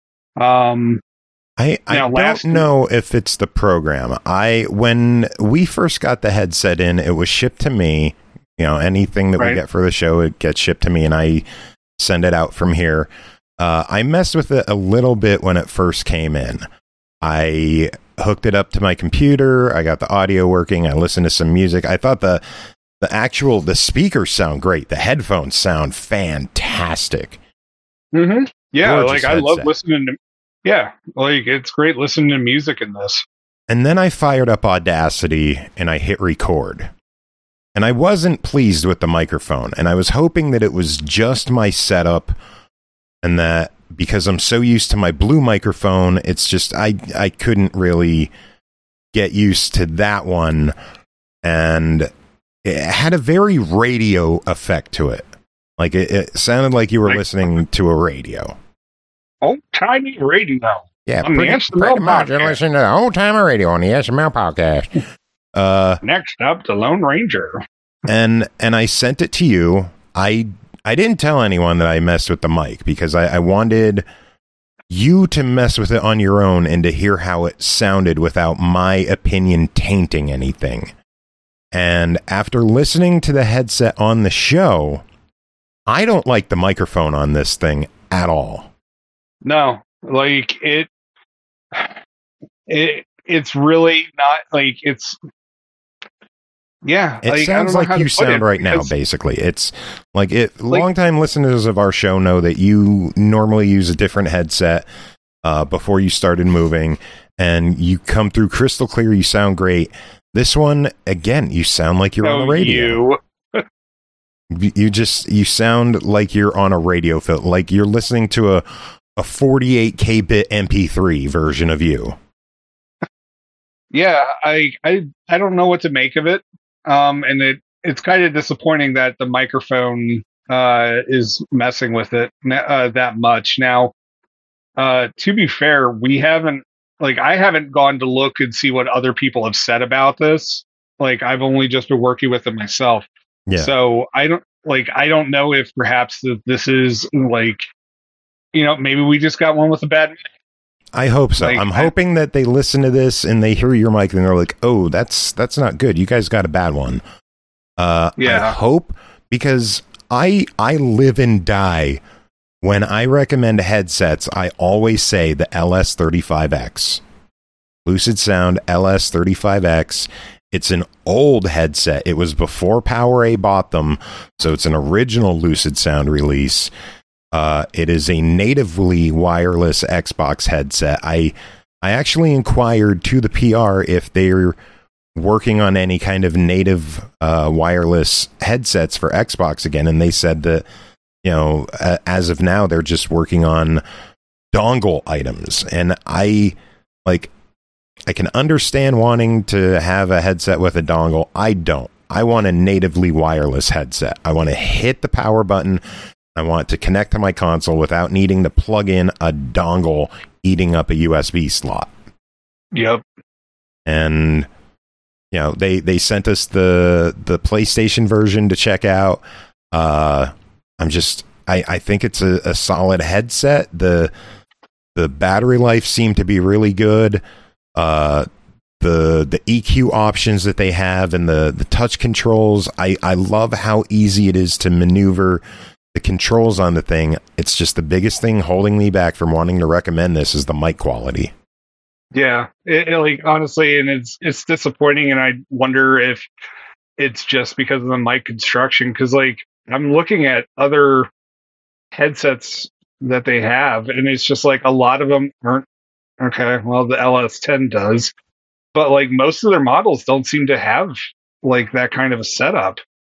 I don't know if it's the program. When we first got the headset in, it was shipped to me. Anything that we get for the show, it gets shipped to me and I send it out from here. I messed with it a little bit when it first came in. I hooked it up to my computer. I got the audio working. I listened to some music. I thought the speakers sound great. The headphones sound fantastic. Mm-hmm. Yeah, Gorgeous like, I love headset. listening to. Yeah, like, it's great listening to music in this. And then I fired up Audacity and I hit record. And I wasn't pleased with the microphone. And I was hoping that it was just my setup and that because I'm so used to my blue microphone, it's just I couldn't really get used to that one. And it had a very radio effect to it. Like, it sounded like you were listening to a radio. Old timey radio. Yeah, On the pretty SML much. You're podcast. listening to the Old Timer Radio on the SML podcast. Next up, the Lone Ranger. And I sent it to you. I didn't tell anyone that I messed with the mic because I wanted you to mess with it on your own and to hear how it sounded without my opinion tainting anything. And after listening to the headset on the show, I don't like the microphone on this thing at all. No, like it's really not like it's. Yeah, It like, sounds like you sound right now, basically. It's like longtime listeners of our show know that you normally use a different headset before you started moving, and you come through crystal clear. You sound great. This one, again, you sound like you're on the radio. You sound like you're on a radio filter, like you're listening to a 48K bit MP3 version of you. Yeah, I don't know what to make of it. And it's kind of disappointing that the microphone is messing with it that much. Now, to be fair, I haven't gone to look and see what other people have said about this. Like, I've only just been working with it myself. Yeah. So I don't know if perhaps this is like, maybe we just got one with a bad mic. I hope so. I'm hoping that they listen to this and they hear your mic and they're like, "Oh, that's not good. You guys got a bad one." I hope, because I live and die when I recommend headsets. I always say the LS35X, Lucid Sound LS35X. It's an old headset. It was before PowerA bought them, so it's an original Lucid Sound release. It is a natively wireless Xbox headset. I actually inquired to the PR if they're working on any kind of native wireless headsets for Xbox again, and they said that, as of now, they're just working on dongle items. And I can understand wanting to have a headset with a dongle. I don't. I want a natively wireless headset. I want to hit the power button. I want to connect to my console without needing to plug in a dongle eating up a USB slot. Yep. And, they sent us the PlayStation version to check out. I think it's a solid headset. The battery life seemed to be really good. The EQ options that they have and the touch controls. I love how easy it is to maneuver the controls on the thing. It's just the biggest thing holding me back from wanting to recommend this is the mic quality. Yeah, honestly, and it's disappointing, and I wonder if it's just because of the mic construction. Because I'm looking at other headsets that they have, and it's just a lot of them aren't okay. Well, the LS10 does, but most of their models don't seem to have that kind of a setup,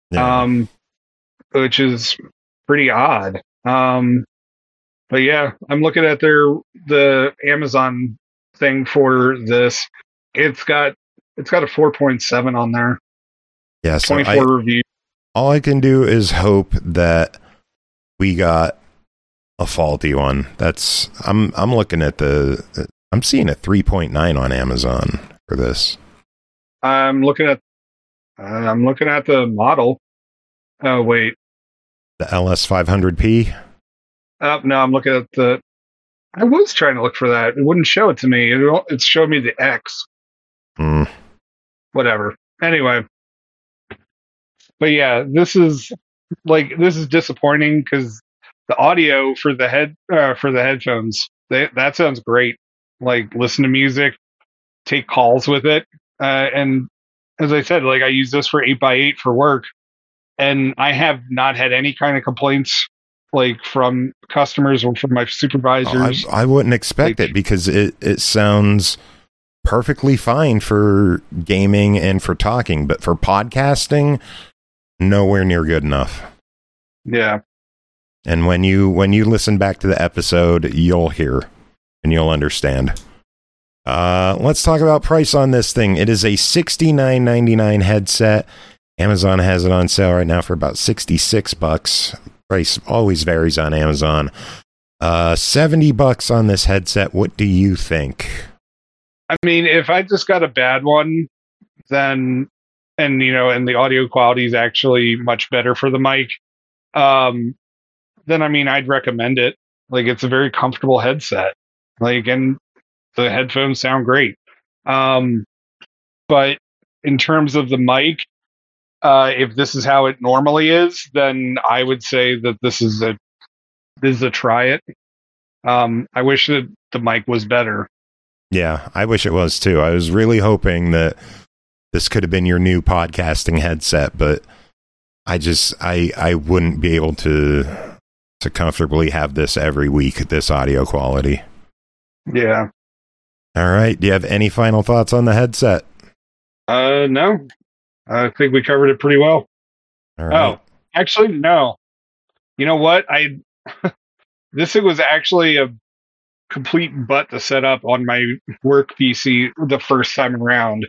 which is pretty odd. But yeah, I'm looking at the Amazon thing for this. It's got a 4.7 on there. Yeah, so 24 review. All I can do is hope that we got a faulty one. I'm looking at I'm seeing a 3.9 on Amazon for this. I'm looking at the model. Oh wait. The LS500P? No, I'm looking at I was trying to look for that. It wouldn't show it to me. It showed me the X. Whatever. Anyway. But yeah, this is disappointing because the audio for the headphones, that sounds great. Listen to music, take calls with it. And as I said, I use this for 8x8 for work. And I have not had any kind of complaints from customers or from my supervisors. I wouldn't expect it because it sounds perfectly fine for gaming and for talking, but for podcasting, nowhere near good enough. Yeah. And when you listen back to the episode, you'll hear and you'll understand. Let's talk about price on this thing. It is a $69.99 headset. Amazon has it on sale right now for about $66. Price always varies on Amazon. $70 on this headset. What do you think? I mean, if I just got a bad one, then, and the audio quality is actually much better for the mic, then I mean, I'd recommend it. Like, it's a very comfortable headset. Like, and the headphones sound great. But in terms of the mic, if this is how it normally is, then I would say that this is a try it. I wish that the mic was better. Yeah, I wish it was too. I was really hoping that this could have been your new podcasting headset, but I wouldn't be able to comfortably have this every week, this audio quality. Yeah. All right. Do you have any final thoughts on the headset? No. I think we covered it pretty well. All right. Oh, actually, no. You know what? This was actually a complete butt to set up on my work PC the first time around.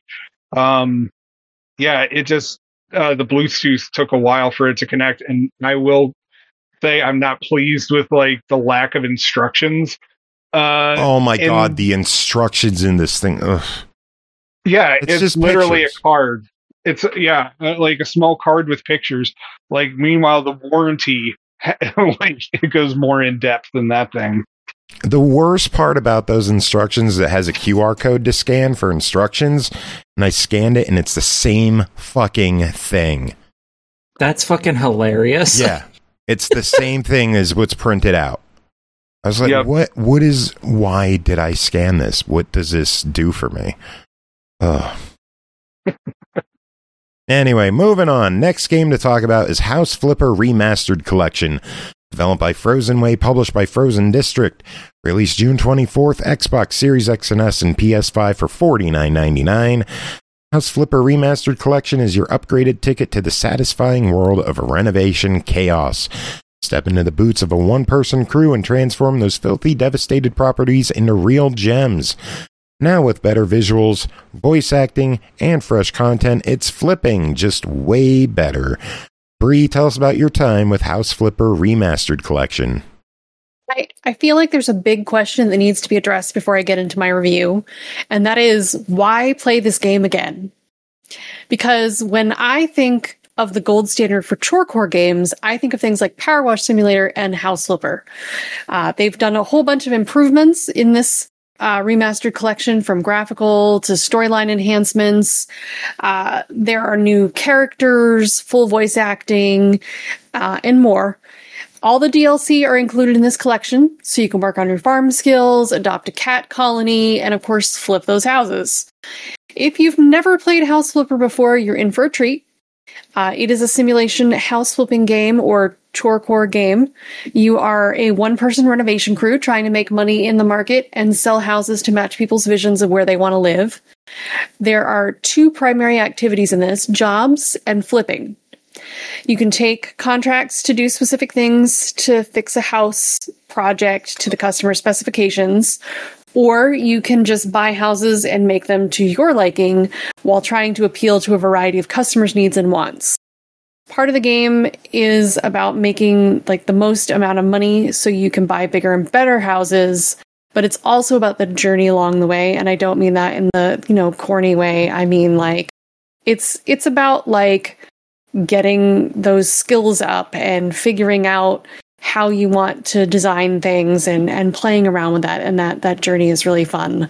It just the Bluetooth took a while for it to connect, and I will say I'm not pleased with like the lack of instructions. Oh my god, the instructions in this thing. Ugh. Yeah, it's just literally pictures. a card. It's like a small card with pictures. Like, meanwhile, the warranty like it goes more in depth than that thing. The worst part about those instructions is it has a QR code to scan for instructions, and I scanned it, and it's the same fucking thing. That's fucking hilarious. Yeah, it's the same thing as what's printed out. I was like, Yep. why did I scan this? What does this do for me? Ugh. Anyway, moving on. Next game to talk about is House Flipper Remastered Collection. Developed by Frozen Way, published by Frozen District. Released June 24th, Xbox Series X and S and PS5 for $49.99. House Flipper Remastered Collection is your upgraded ticket to the satisfying world of renovation chaos. Step into the boots of a one-person crew and transform those filthy, devastated properties into real gems. Now with better visuals, voice acting, and fresh content, it's flipping just way better. Bree, tell us about your time with House Flipper Remastered Collection. I feel like there's a big question that needs to be addressed before I get into my review, and that is, why play this game again? Because when I think of the gold standard for chorecore games, I think of things like Power Wash Simulator and House Flipper. They've done a whole bunch of improvements in this remastered collection, from graphical to storyline enhancements. There are new characters, full voice acting, and more. All the DLC are included in this collection, so you can work on your farm skills, adopt a cat colony, and of course, flip those houses. If you've never played House Flipper before, you're in for a treat. It is a simulation house flipping game, or chorecore game. You are a one-person renovation crew trying to make money in the market and sell houses to match people's visions of where they want to live. There are two primary activities in this: jobs and flipping. You can take contracts to do specific things to fix a house project to the customer specifications, or you can just buy houses and make them to your liking while trying to appeal to a variety of customers' needs and wants. Part of the game is about making like the most amount of money so you can buy bigger and better houses, but it's also about the journey along the way. And I don't mean that in the, corny way. I mean, like, it's about like getting those skills up and figuring out how you want to design things and playing around with that. And that journey is really fun.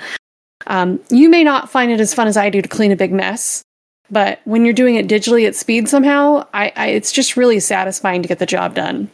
You may not find it as fun as I do to clean a big mess, but when you're doing it digitally at speed somehow, it's just really satisfying to get the job done.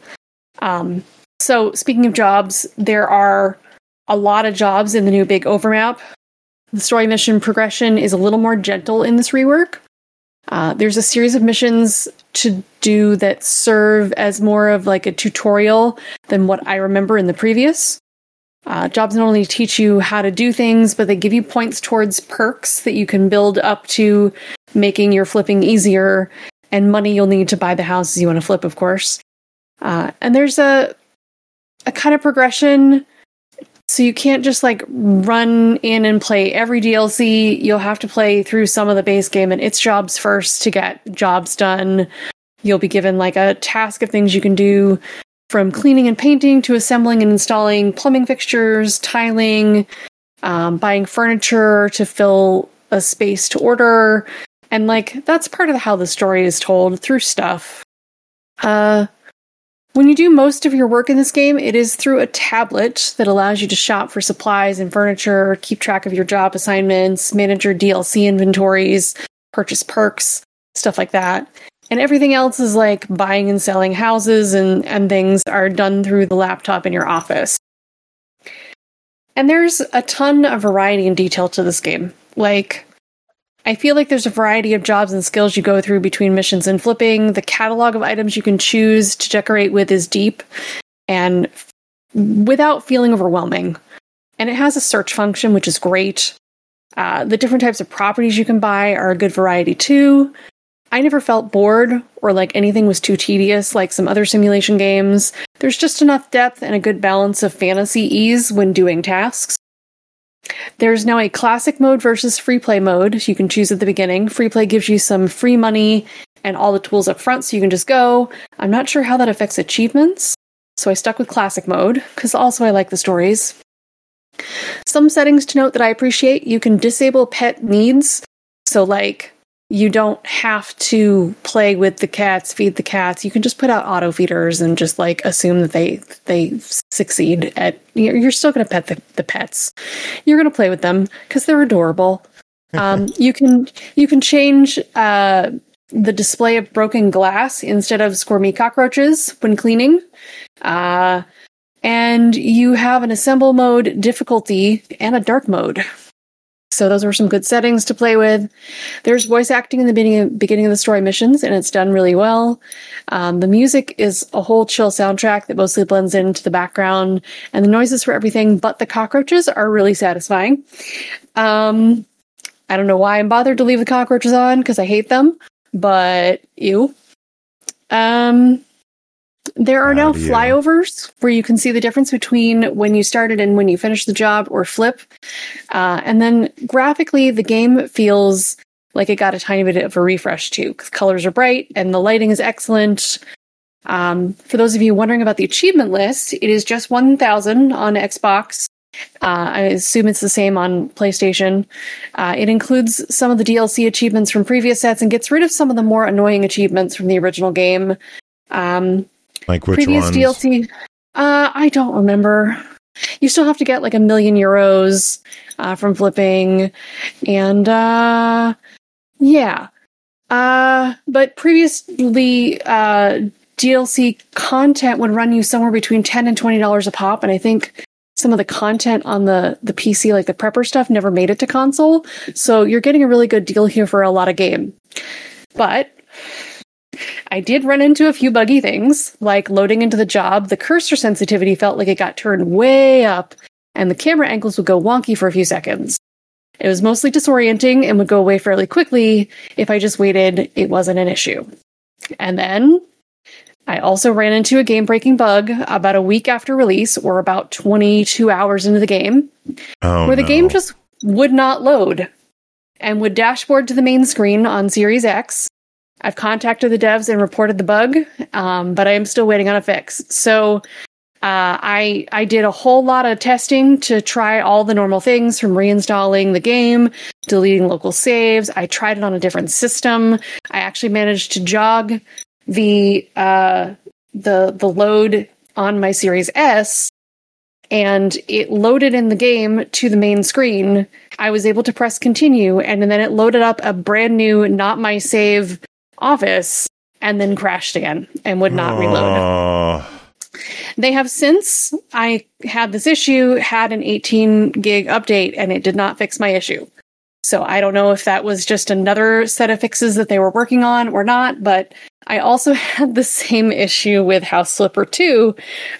So speaking of jobs, there are a lot of jobs in the new big overmap. The story mission progression is a little more gentle in this rework. There's a series of missions to do that serve as more of like a tutorial than what I remember in the previous. Jobs not only teach you how to do things, but they give you points towards perks that you can build up to making your flipping easier, and money you'll need to buy the houses you want to flip, of course. And there's a kind of progression. So you can't just like run in and play every DLC. You'll have to play through some of the base game and its jobs first to get jobs done. You'll be given like a task of things you can do from cleaning and painting to assembling and installing plumbing fixtures, tiling, buying furniture to fill a space to order. And like, that's part of how the story is told, through stuff. When you do most of your work in this game, it is through a tablet that allows you to shop for supplies and furniture, keep track of your job assignments, manage your DLC inventories, purchase perks, stuff like that. And everything else is like buying and selling houses and things are done through the laptop in your office. And there's a ton of variety and detail to this game. Like, I feel like there's a variety of jobs and skills you go through between missions and flipping. The catalog of items you can choose to decorate with is deep and without feeling overwhelming. And it has a search function, which is great. The different types of properties you can buy are a good variety too. I never felt bored or like anything was too tedious like some other simulation games. There's just enough depth and a good balance of fantasy ease when doing tasks. There's now a classic mode versus free play mode you can choose at the beginning. Free play gives you some free money and all the tools up front so you can just go. I'm not sure how that affects achievements, so I stuck with classic mode because also I like the stories. Some settings to note that I appreciate: you can disable pet needs. So like, you don't have to play with the cats, feed the cats. You can just put out auto feeders and just like assume that they succeed at. You're still going to pet the pets. You're going to play with them because they're adorable. You can change the display of broken glass instead of squirmy cockroaches when cleaning. And you have an assemble mode difficulty and a dark mode. So those were some good settings to play with. There's voice acting in the beginning of the story missions, and it's done really well. The music is a whole chill soundtrack that mostly blends into the background, and the noises for everything but the cockroaches are really satisfying. I don't know why I'm bothered to leave the cockroaches on, because I hate them, but ew. There are now flyovers where you can see the difference between when you started and when you finish the job or flip. And then graphically, the game feels like it got a tiny bit of a refresh too, because colors are bright and the lighting is excellent. For those of you wondering about the achievement list, it is just 1,000 on Xbox. I assume it's the same on PlayStation. It includes some of the DLC achievements from previous sets and gets rid of some of the more annoying achievements from the original game. Like which previous ones? DLC, I don't remember. You still have to get like 1 million euros from flipping, and yeah. But previously, DLC content would run you somewhere between $10 and $20 a pop, and I think some of the content on the PC, like the prepper stuff, never made it to console. So you're getting a really good deal here for a lot of game. But I did run into a few buggy things, like loading into the job. The cursor sensitivity felt like it got turned way up, and the camera angles would go wonky for a few seconds. It was mostly disorienting and would go away fairly quickly. If I just waited, it wasn't an issue. And then I also ran into a game-breaking bug about a week after release, or about 22 hours into the game, where the game just would not load and would dashboard to the main screen on Series X. I've contacted the devs and reported the bug, but I am still waiting on a fix. So I did a whole lot of testing to try all the normal things, from reinstalling the game, deleting local saves. I tried it on a different system. I actually managed to jog the load on my Series S, and it loaded in the game to the main screen. I was able to press continue, and then it loaded up a brand new not my save office, and then crashed again and would not reload. They have since I had this issue had an 18 gig update, and it did not fix my issue. So I don't know if that was just another set of fixes that they were working on or not, but I also had the same issue with House Flipper 2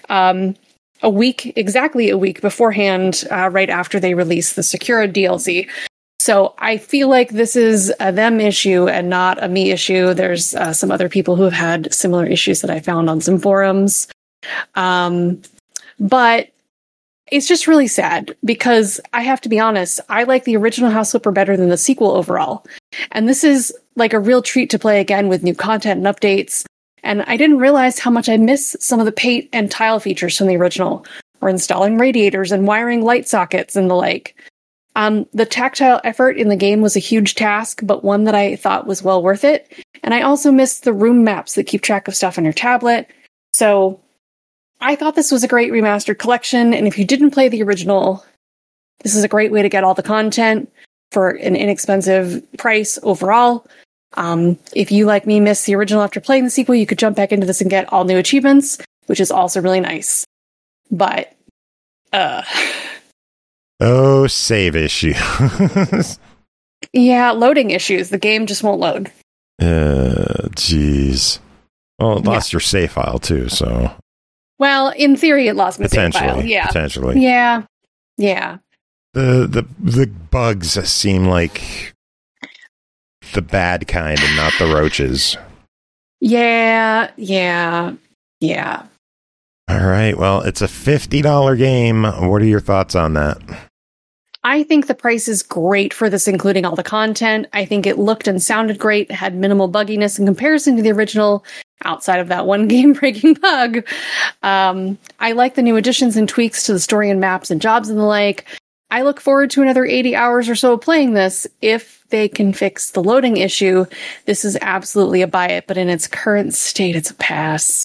exactly a week beforehand, right after they released the Sakura DLC. So I feel like this is a them issue and not a me issue. There's some other people who have had similar issues that I found on some forums. But it's just really sad, because I have to be honest, I like the original House Flipper better than the sequel overall. And this is like a real treat to play again with new content and updates. And I didn't realize how much I miss some of the paint and tile features from the original, or installing radiators and wiring light sockets and the like. The tactile effort in the game was a huge task, but one that I thought was well worth it. And I also missed the room maps that keep track of stuff on your tablet. So I thought this was a great remastered collection, and if you didn't play the original, this is a great way to get all the content for an inexpensive price overall. If you, like me, missed the original after playing the sequel, you could jump back into this and get all new achievements, which is also really nice. But, Oh, save issues. yeah, loading issues. The game just won't load. Jeez. Well, it lost your save file, too, so... Well, in theory, it lost my save file. Yeah. Potentially. Yeah. Yeah. The bugs seem like the bad kind and not the roaches. Yeah. All right. Well, it's a $50 game. What are your thoughts on that? I think the price is great for this, including all the content. I think it looked and sounded great, had minimal bugginess in comparison to the original, outside of that one game-breaking bug. I like the new additions and tweaks to the story and maps and jobs and the like. I look forward to another 80 hours or so of playing this. If they can fix the loading issue, this is absolutely a buy it, but in its current state, it's a pass.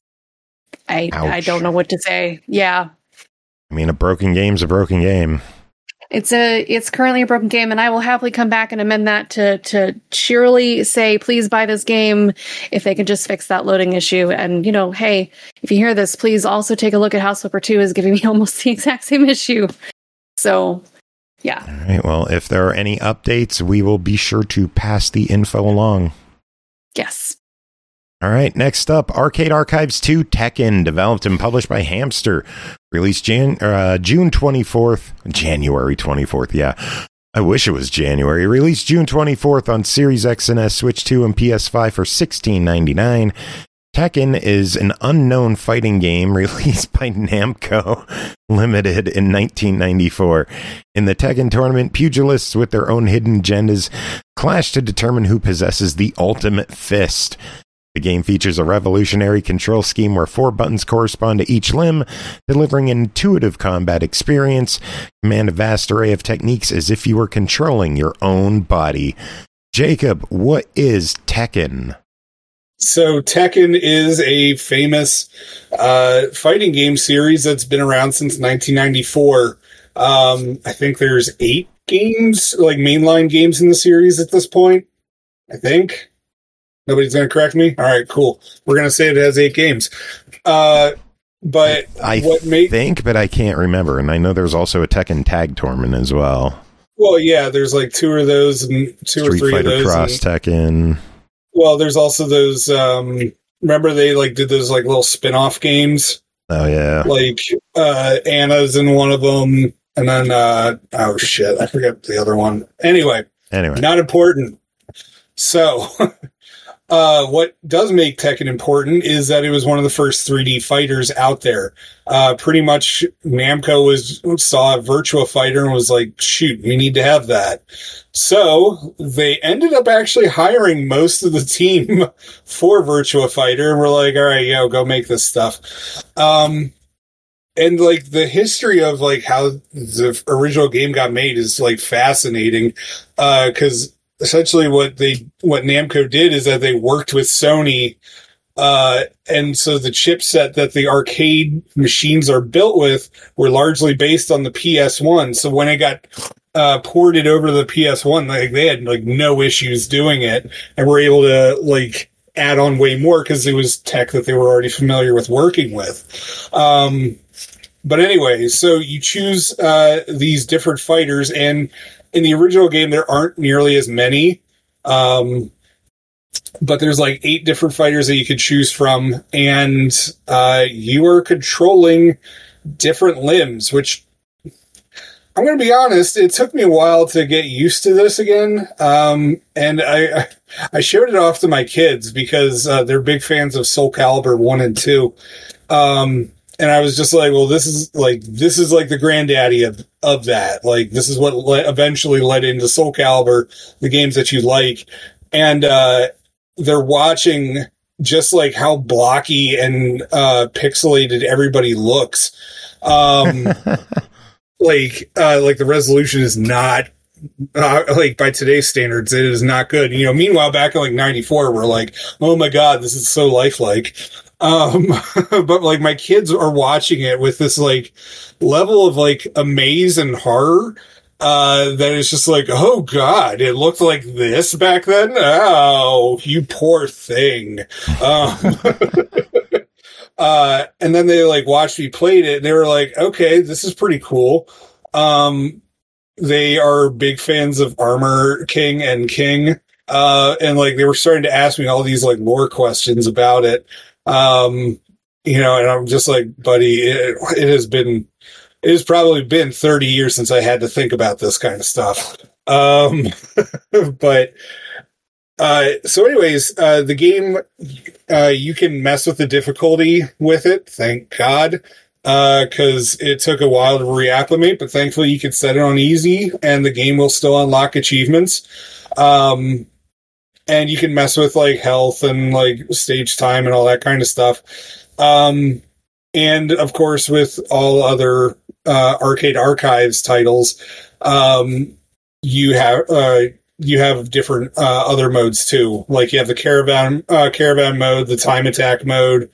I don't know what to say. Yeah. I mean, a broken game's a broken game. It's currently a broken game, and I will happily come back and amend that to cheerily say, please buy this game if they can just fix that loading issue. And, you know, hey, if you hear this, please also take a look at House Flipper 2 is giving me almost the exact same issue. So, yeah. All right. Well, if there are any updates, we will be sure to pass the info along. Yes. All right, next up, Arcade Archives 2 Tekken, developed and published by Hamster, released June 24th, January 24th, yeah. I wish it was January. Released June 24th on Series X and S, Switch 2, and PS5 for $16.99. Tekken is an unknown fighting game released by Namco Limited in 1994. In the Tekken tournament, pugilists with their own hidden agendas clash to determine who possesses the ultimate fist. The game features a revolutionary control scheme where 4 buttons correspond to each limb, delivering an intuitive combat experience. Command a vast array of techniques as if you were controlling your own body. Jacob, what is Tekken? So Tekken is a famous fighting game series that's been around since 1994. I think there's 8 games, like mainline games in the series at this point. I think. Nobody's going to correct me? All right, cool. We're going to say it has 8 games. But I think, but I can't remember. And I know there's also a Tekken Tag Tournament as well. Well, yeah, there's like 2 of those and 2 or 3 Street Fighter of those. Cross Tekken. Well, there's also those, remember they like did those like little spin-off games? Oh, yeah. Like, Anna's in one of them. And then, oh shit, I forget the other one. Anyway. Not important. So, what does make Tekken important is that it was one of the first 3D fighters out there. Pretty much Namco saw Virtua Fighter and was like, shoot, we need to have that. So they ended up actually hiring most of the team for Virtua Fighter, and we're like, all right, go make this stuff. And like the history of like how the original game got made is like fascinating, because essentially what Namco did is that they worked with Sony, and so the chipset that the arcade machines are built with were largely based on the PS1. So when it got ported over to the PS1, like they had like no issues doing it, and were able to like add on way more because it was tech that they were already familiar with working with. But anyway, so you choose these different fighters, and in the original game, there aren't nearly as many, but there's like 8 different fighters that you could choose from, and you are controlling different limbs, which I'm going to be honest, it took me a while to get used to this again, and I showed it off to my kids because they're big fans of Soul Calibur 1 and 2, and I was just like, well, this is like the granddaddy of that. Like, this is what eventually led into Soul Calibur, the games that you like. And they're watching just like how blocky and pixelated everybody looks. Like the resolution is not like by today's standards, it is not good. Meanwhile, back in like 94, we're like, oh my God, this is so lifelike. But like my kids are watching it with this like level of like amaze and horror, that is just like, oh God, it looked like this back then. Oh, you poor thing. And then they like watched me played it and they were like, okay, this is pretty cool. They are big fans of Armor King and King. And like, they were starting to ask me all these like lore questions about it. And I'm just like, buddy, it has probably been 30 years since I had to think about this kind of stuff. But, so anyways, the game, you can mess with the difficulty with it. Thank God. Cause it took a while to reacclimate, but thankfully you can set it on easy and the game will still unlock achievements. And you can mess with like health and like stage time and all that kind of stuff. And of course, with all other, Arcade Archives titles, you have different, other modes too. Like you have the caravan mode, the time attack mode.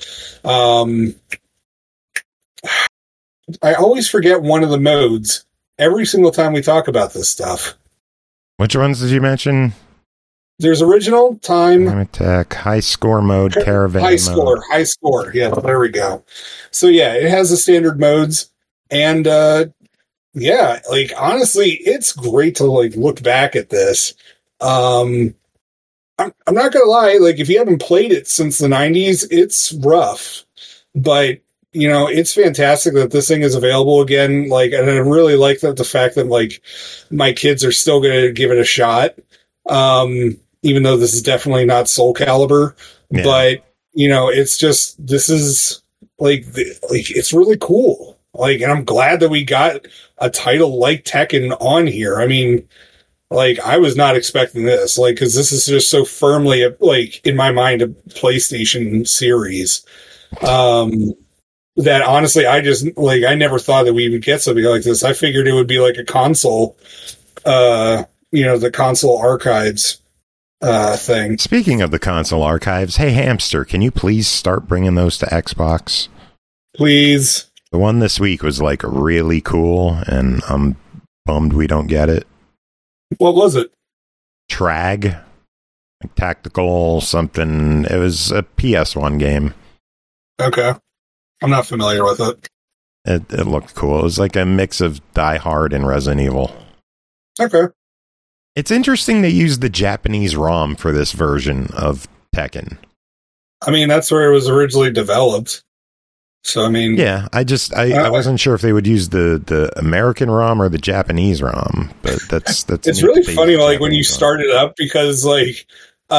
I always forget one of the modes every single time we talk about this stuff. Which ones did you mention? There's original, time attack, high score mode, caravan mode. High score. Yeah, there we go. So yeah, it has the standard modes, and yeah, like honestly, it's great to like look back at this. I'm not gonna lie, like if you haven't played it since the 90s, it's rough, but it's fantastic that this thing is available again. Like, and I really like that the fact that like my kids are still gonna give it a shot. Even though this is definitely not Soul Calibur, yeah. But it's just, this is like it's really cool. Like, and I'm glad that we got a title like Tekken on here. I mean, like I was not expecting this, like, cause this is just so firmly like in my mind, a PlayStation series, that honestly, I never thought that we would get something like this. I figured it would be like a console, the console archives thing. Speaking of the console archives, hey Hamster, can you please start bringing those to Xbox? Please. The one this week was like really cool, and I'm bummed we don't get it. What was it? Trag, like tactical something. It was a PS1 game. Okay, I'm not familiar with it. It looked cool. It was like a mix of Die Hard and Resident Evil. Okay. It's interesting they used the Japanese ROM for this version of Tekken. I mean, that's where it was originally developed. So, I mean... Yeah, I wasn't sure if they would use the American ROM or the Japanese ROM, but that's it's really funny, like, when you start it up, because, like,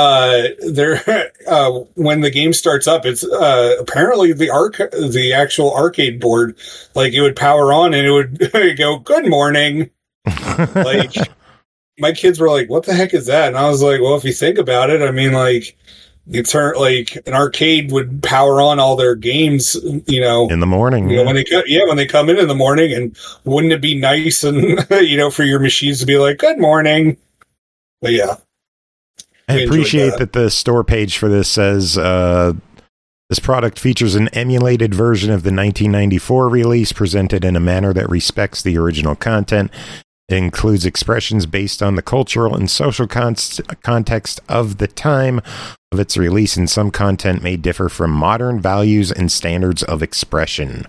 when the game starts up, it's apparently the actual arcade board, like, it would power on and it would go, good morning. Like... My kids were like, what the heck is that? And I was like, well, if you think about it, I mean, like, you turn, like, an arcade would power on all their games, in the morning. When they come in the morning, and wouldn't it be nice and, for your machines to be like, good morning. But yeah. I appreciate that the store page for this says, this product features an emulated version of the 1994 release presented in a manner that respects the original content. It includes expressions based on the cultural and social context of the time of its release, and some content may differ from modern values and standards of expression.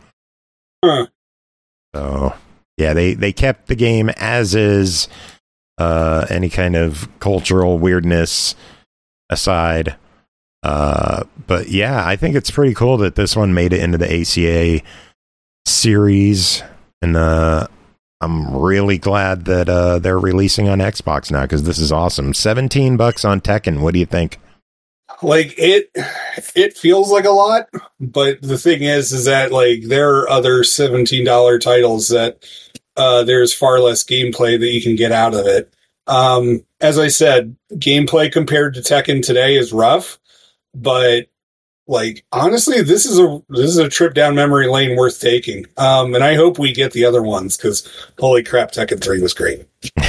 So, yeah, they kept the game as is, any kind of cultural weirdness aside. But yeah, I think it's pretty cool that this one made it into the ACA series, and I'm really glad that they're releasing on Xbox now, because this is awesome. $17 on Tekken. What do you think? Like, it feels like a lot, but the thing is that, like, there are other $17 titles that there's far less gameplay that you can get out of it. As I said, gameplay compared to Tekken today is rough, but like, honestly, this is a trip down memory lane worth taking. And I hope we get the other ones, because holy crap, Tekken 3 was great.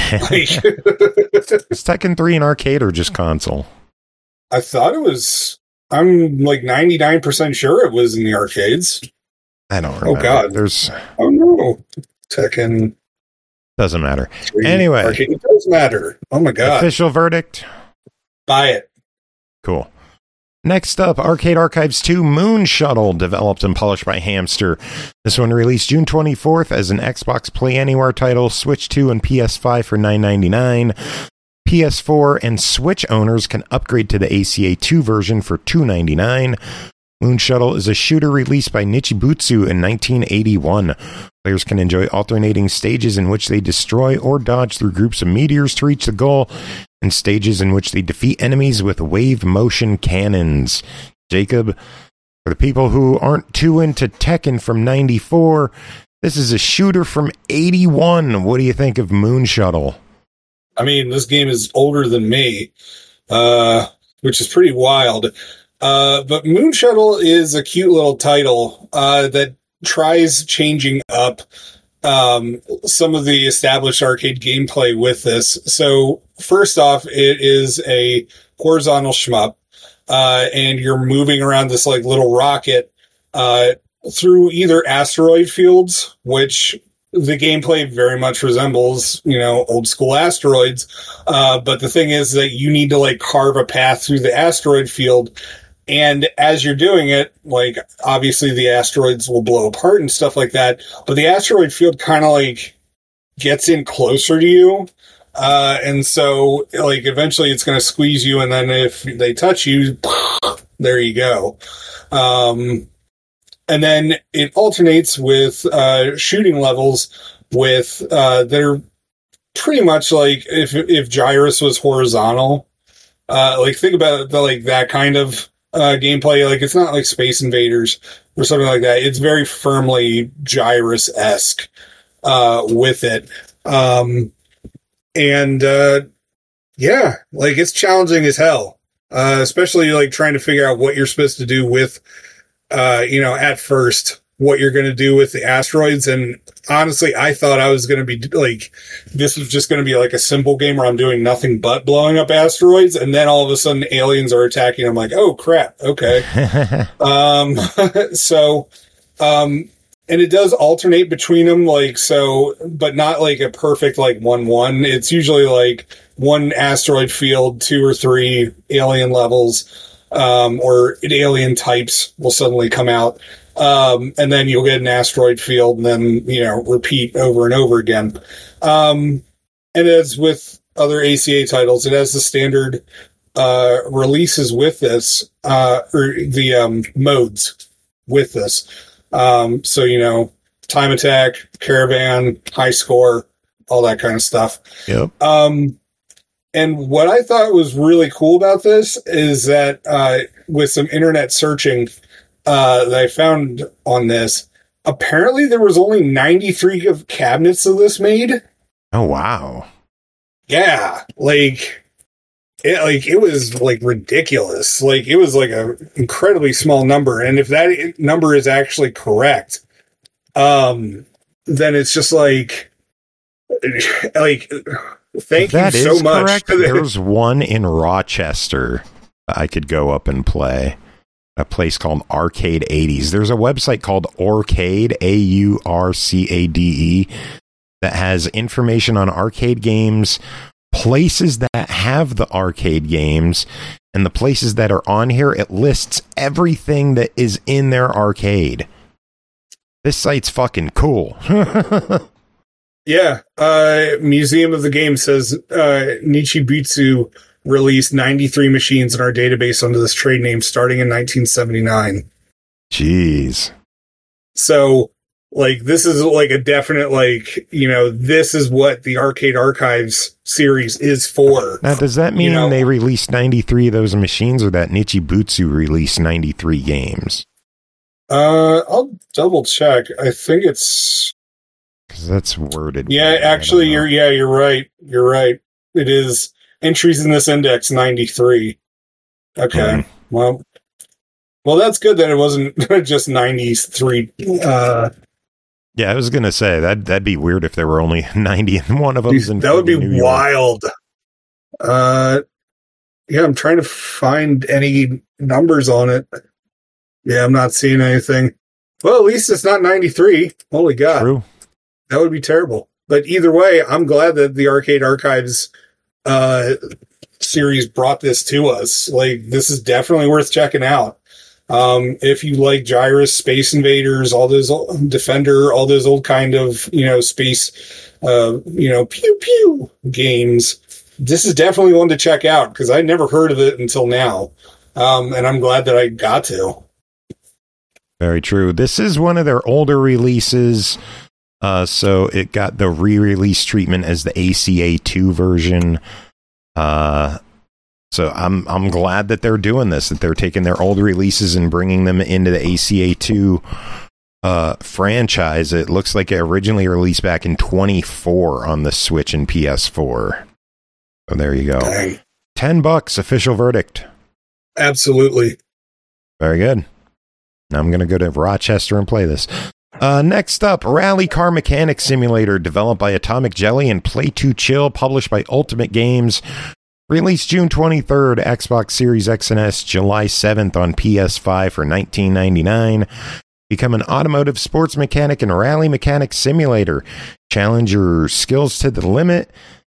Is Tekken 3 an arcade or just console? I thought it was. I'm like 99% sure it was in the arcades. I don't remember. Oh God, Oh no, Tekken doesn't matter. 3 Anyway, arcade. It does matter. Oh my God. Official verdict. Buy it. Cool. Next up, Arcade Archives 2 Moon Shuttle, developed and published by Hamster. This one released June 24th as an Xbox Play Anywhere title, Switch 2 and PS5 for $9.99. PS4 and Switch owners can upgrade to the ACA 2 version for $2.99. Moon Shuttle is a shooter released by Nichibutsu in 1981. Players can enjoy alternating stages in which they destroy or dodge through groups of meteors to reach the goal, and stages in which they defeat enemies with wave motion cannons. Jacob, for the people who aren't too into Tekken from 94, this is a shooter from 81. What do you think of Moon Shuttle? I mean, this game is older than me, which is pretty wild. But Moon Shuttle is a cute little title that tries changing up some of the established arcade gameplay with this. So first off, it is a horizontal shmup, and you're moving around this like little rocket through either asteroid fields, which the gameplay very much resembles, old school asteroids. But the thing is that you need to like carve a path through the asteroid field. And as you're doing it, like, obviously the asteroids will blow apart and stuff like that, but the asteroid field kind of like gets in closer to you. And so like eventually it's going to squeeze you. And then if they touch you, there you go. And then it alternates with, shooting levels with, they're pretty much like if Gyrus was horizontal, like think about that kind of, gameplay. Like it's not like Space Invaders or something like that. It's very firmly Gyrus-esque with it. Yeah, like it's challenging as hell. Especially like trying to figure out what you're supposed to do with at first what you're going to do with the asteroids. And honestly, I thought I was going to be like, this was just going to be like a simple game where I'm doing nothing but blowing up asteroids. And then all of a sudden aliens are attacking. I'm like, oh crap. Okay. And it does alternate between them. Like, so, but not like a perfect, like 1-1. It's usually like one asteroid field, 2 or 3 alien levels, or alien types will suddenly come out. And then you'll get an asteroid field and then, repeat over and over again. And as with other ACA titles, it has the standard, releases with this, or the, modes with this. So, time attack, caravan, high score, all that kind of stuff. Yep. And what I thought was really cool about this is that, with some internet searching, that I found on this, apparently there was only 93 of cabinets of this made. Oh, wow. Yeah. It was like ridiculous. Like it was like a incredibly small number. And if that number is actually correct, then it's just like thank you so much. Correct, there's one in Rochester that I could go up and play. A place called Arcade 80s. There's a website called Aurcade, AURCADE, that has information on arcade games, places that have the arcade games, and the places that are on here. It lists everything that is in their arcade. This site's fucking cool. Yeah. Museum of the Game says Nichibutsu released 93 machines in our database under this trade name starting in 1979. Jeez. So, like, this is like a definite, like, this is what the Arcade Archives series is for. Now, does that mean they released 93 of those machines, or that Nichibutsu released 93 games? I'll double check. I think it's... Because that's worded. Yeah, actually, you're right. You're right. It is... Entries in this index, 93. Okay. Well, Well, that's good that it wasn't just 93. Yeah, I was gonna say that'd be weird if there were only 90 in one of them. That would be wild. Yeah, I'm trying to find any numbers on it. Yeah, I'm not seeing anything. Well, at least it's not 93. Holy God. True. That would be terrible. But either way, I'm glad that the Arcade Archives series brought this to us. Like, this is definitely worth checking out. If you like Gyrus, Space Invaders, all those Defender, all those old kind of, space, pew pew games, this is definitely one to check out because I never heard of it until now. And I'm glad that I got to. Very true. This is one of their older releases. So it got the re-release treatment as the ACA2 version. So I'm glad that they're doing this, that they're taking their old releases and bringing them into the ACA2 franchise. It looks like it originally released back in 24 on the Switch and PS4. So there you go. Dang. $10 official verdict. Absolutely. Very good. Now I'm going to go to Rochester and play this. Next up, Rally Car Mechanic Simulator, developed by Atomic Jelly and Play 2 Chill, published by Ultimate Games. Released June 23rd, Xbox Series X and S, July 7th on PS5 for $19.99. Become an automotive sports mechanic and rally mechanic simulator. Challenge your skills to the limit.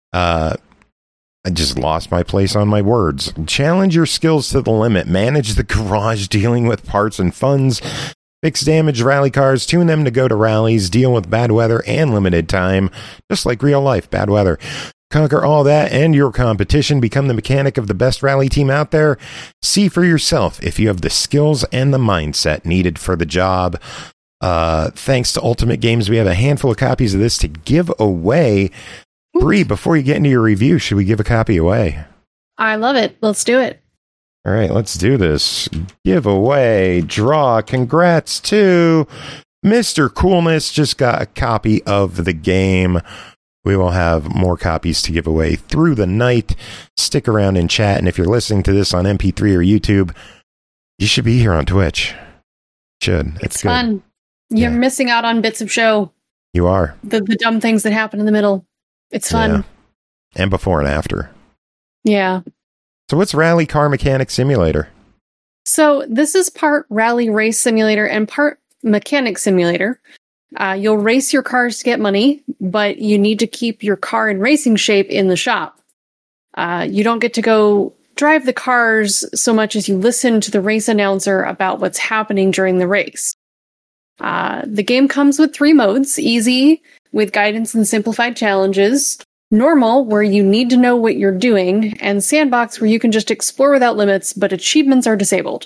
I just lost my place on my words. Challenge your skills to the limit. Manage the garage dealing with parts and funds. Fix damaged rally cars. Tune them to go to rallies. Deal with bad weather and limited time. Just like real life, bad weather. Conquer all that and your competition. Become the mechanic of the best rally team out there. See for yourself if you have the skills and the mindset needed for the job. Thanks to Ultimate Games, we have a handful of copies of this to give away. Bree, before you get into your review, should we give a copy away? I love it. Let's do it. All right, let's do this. Giveaway, draw. Congrats to Mr. Coolness. Just got a copy of the game. We will have more copies to give away through the night. Stick around in chat, and if you're listening to this on MP3 or YouTube, you should be here on Twitch. Should. It's fun. You're missing out on bits of show. You are. The dumb things that happen in the middle. It's fun. Yeah. And before and after. Yeah. So what's Rally Car Mechanic Simulator? So this is part Rally Race Simulator and part Mechanic Simulator. You'll race your cars to get money, but you need to keep your car in racing shape in the shop. You don't get to go drive the cars so much as you listen to the race announcer about what's happening during the race. The game comes with 3 modes: easy, with guidance and simplified challenges; normal, where you need to know what you're doing; and sandbox, where you can just explore without limits, but achievements are disabled.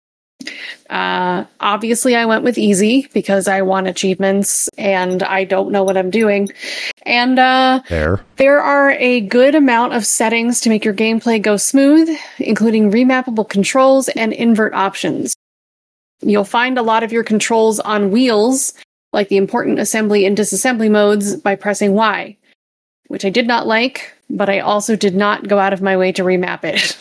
Obviously, I went with easy because I want achievements and I don't know what I'm doing. And there are a good amount of settings to make your gameplay go smooth, including remappable controls and invert options. You'll find a lot of your controls on wheels, like the important assembly and disassembly modes, by pressing Y, which I did not like, but I also did not go out of my way to remap it.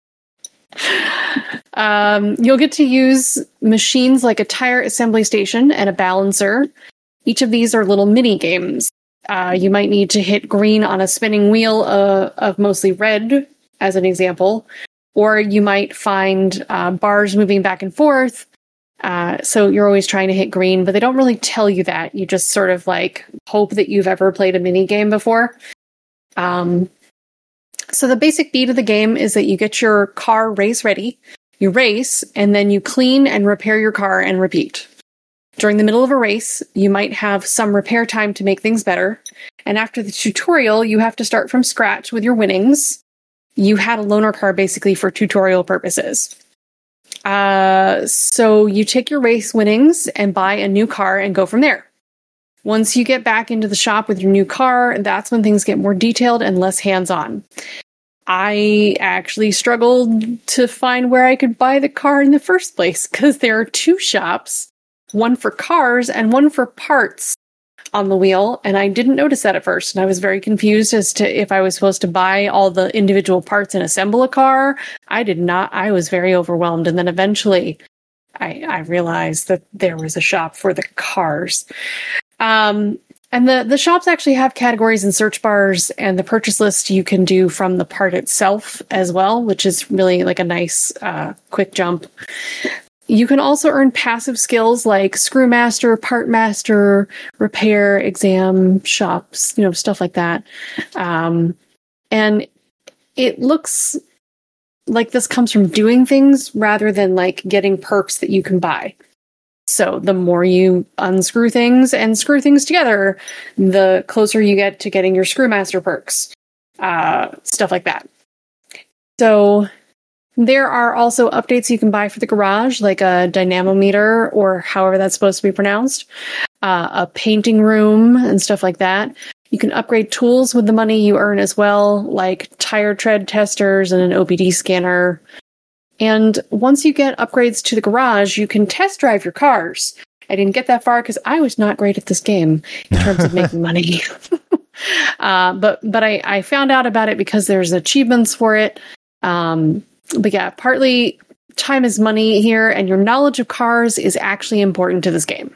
You'll get to use machines like a tire assembly station and a balancer. Each of these are little mini games. You might need to hit green on a spinning wheel of mostly red, as an example, or you might find bars moving back and forth. So you're always trying to hit green, but they don't really tell you that. You just sort of like hope that you've ever played a mini game before. So the basic beat of the game is that you get your car race ready, you race, and then you clean and repair your car and repeat. During the middle of a race, you might have some repair time to make things better. And after the tutorial, you have to start from scratch with your winnings. You had a loaner car basically for tutorial purposes. So you take your race winnings and buy a new car and go from there. Once you get back into the shop with your new car, that's when things get more detailed and less hands-on. I actually struggled to find where I could buy the car in the first place because there are 2 shops, one for cars and one for parts on the wheel, and I didn't notice that at first, and I was very confused as to if I was supposed to buy all the individual parts and assemble a car. I did not. I was very overwhelmed, and then eventually I realized that there was a shop for the cars. And the shops actually have categories and search bars, and the purchase list you can do from the part itself as well, which is really like a nice quick jump. You can also earn passive skills like Screwmaster, Part Master, Repair, Exam, Shops, stuff like that. And it looks like this comes from doing things rather than like getting perks that you can buy. So the more you unscrew things and screw things together, the closer you get to getting your Screwmaster perks. Stuff like that. So there are also updates you can buy for the garage, like a dynamometer, or however that's supposed to be pronounced, a painting room and stuff like that. You can upgrade tools with the money you earn as well, like tire tread testers and an OBD scanner. And once you get upgrades to the garage, you can test drive your cars. I didn't get that far because I was not great at this game in terms of making money. But I found out about it because there's achievements for it. But yeah, partly time is money here, and your knowledge of cars is actually important to this game.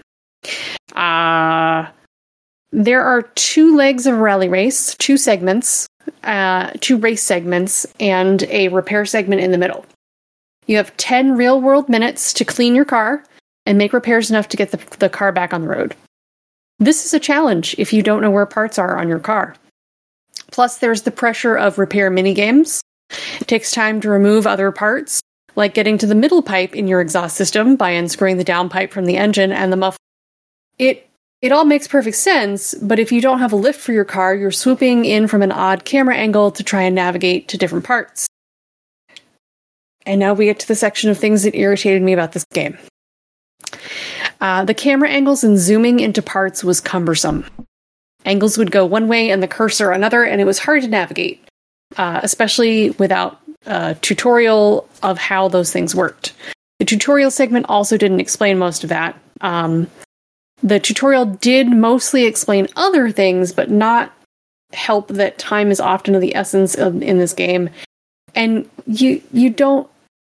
There are 2 legs of a rally race, 2 segments, 2 race segments, and a repair segment in the middle. You have 10 real-world minutes to clean your car and make repairs enough to get the car back on the road. This is a challenge if you don't know where parts are on your car. Plus, there's the pressure of repair minigames. It takes time to remove other parts, like getting to the middle pipe in your exhaust system by unscrewing the downpipe from the engine and the muffler. It all makes perfect sense, but if you don't have a lift for your car, you're swooping in from an odd camera angle to try and navigate to different parts. And now we get to the section of things that irritated me about this game. The camera angles and zooming into parts was cumbersome. Angles would go one way and the cursor another, and it was hard to navigate. Especially without a tutorial of how those things worked. The tutorial segment also didn't explain most of that. The tutorial did mostly explain other things, but not help that time is often of the essence in this game. And you don't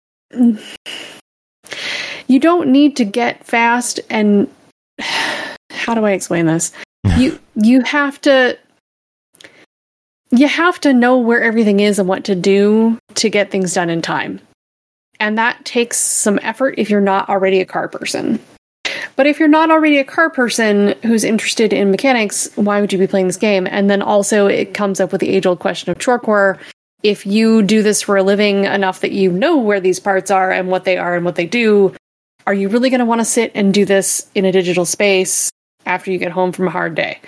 need to get fast, and how do I explain this? You have to know where everything is and what to do to get things done in time. And that takes some effort if you're not already a car person. But if you're not already a car person who's interested in mechanics, why would you be playing this game? And then also it comes up with the age-old question of chorecore. If you do this for a living enough that you know where these parts are and what they do, are you really going to want to sit and do this in a digital space after you get home from a hard day?